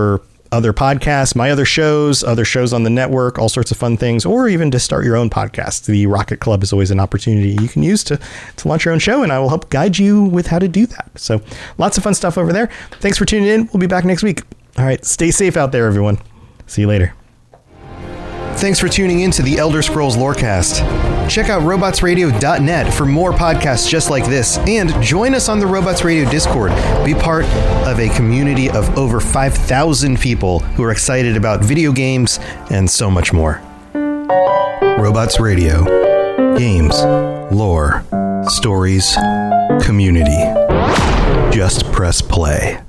other podcasts, my other shows on the network, all sorts of fun things, or even to start your own podcast. The Rocket Club is always an opportunity you can use to launch your own show, and I will help guide you with how to do that. So lots of fun stuff over there. Thanks for tuning in. We'll be back next week. All right, stay safe out there, everyone. See you later. Thanks for tuning in to the Elder Scrolls Lorecast. Check out robotsradio.net for more podcasts just like this, and join us on the Robots Radio Discord. Be part of a community of over 5,000 people who are excited about video games and so much more. Robots Radio. Games, lore, stories, community. Just press play.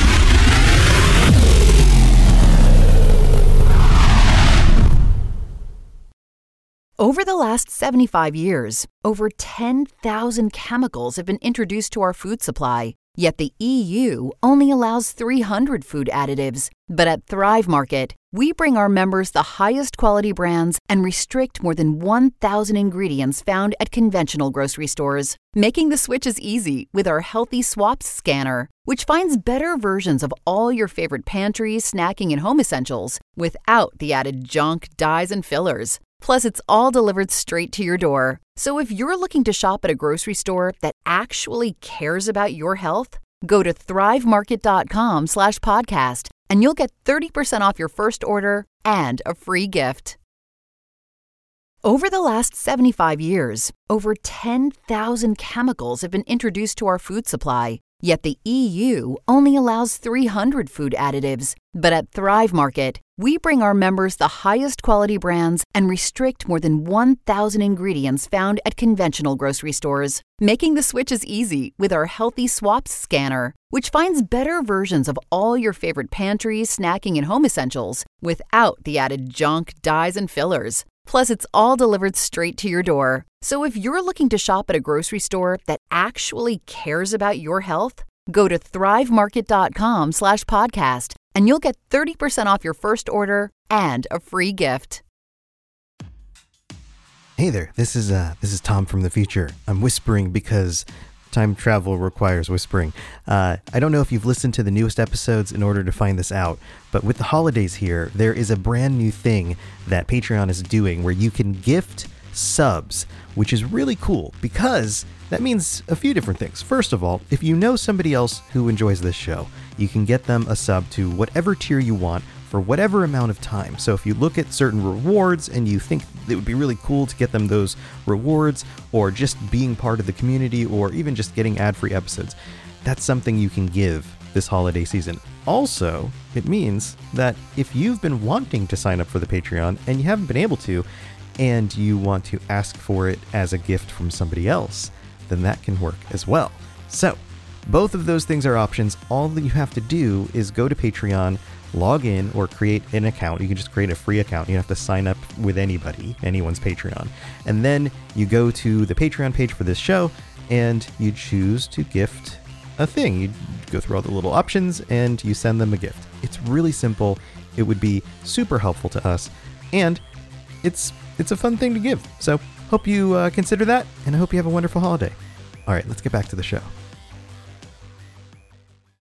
Over the last 75 years, over 10,000 chemicals have been introduced to our food supply. Yet the EU only allows 300 food additives. But at Thrive Market, we bring our members the highest quality brands and restrict more than 1,000 ingredients found at conventional grocery stores. Making the switch is easy with our Healthy Swaps scanner, which finds better versions of all your favorite pantry, snacking, and home essentials without the added junk, dyes, and fillers. Plus, it's all delivered straight to your door. So if you're looking to shop at a grocery store that actually cares about your health, go to thrivemarket.com/podcast and you'll get 30% off your first order and a free gift. Over the last 75 years, over 10,000 chemicals have been introduced to our food supply. Yet the EU only allows 300 food additives. But at Thrive Market, we bring our members the highest quality brands and restrict more than 1,000 ingredients found at conventional grocery stores. Making the switch is easy with our Healthy Swaps scanner, which finds better versions of all your favorite pantry, snacking, and home essentials without the added junk, dyes, and fillers. Plus, it's all delivered straight to your door. So if you're looking to shop at a grocery store that actually cares about your health, go to thrivemarket.com/podcast and you'll get 30% off your first order and a free gift. Hey there, this is Tom from the future. I'm whispering because time travel requires whispering. I don't know if you've listened to the newest episodes in order to find this out, but with the holidays here, there is a brand new thing that Patreon is doing where you can gift subs, which is really cool because that means a few different things. First of all, if you know somebody else who enjoys this show, you can get them a sub to whatever tier you want for whatever amount of time. So if you look at certain rewards and you think it would be really cool to get them those rewards, or just being part of the community, or even just getting ad-free episodes, that's something you can give this holiday season. Also, it means that if you've been wanting to sign up for the Patreon and you haven't been able to, and you want to ask for it as a gift from somebody else, then that can work as well. So, both of those things are options. All that you have to do is go to Patreon, log in, or create an account. You can just create a free account. You don't have to sign up with anyone's Patreon. And then you go to the Patreon page for this show, and you choose to gift a thing. You go through all the little options, and you send them a gift. It's really simple. It would be super helpful to us, and it's a fun thing to give. So hope you consider that, and I hope you have a wonderful holiday. All right, let's get back to the show.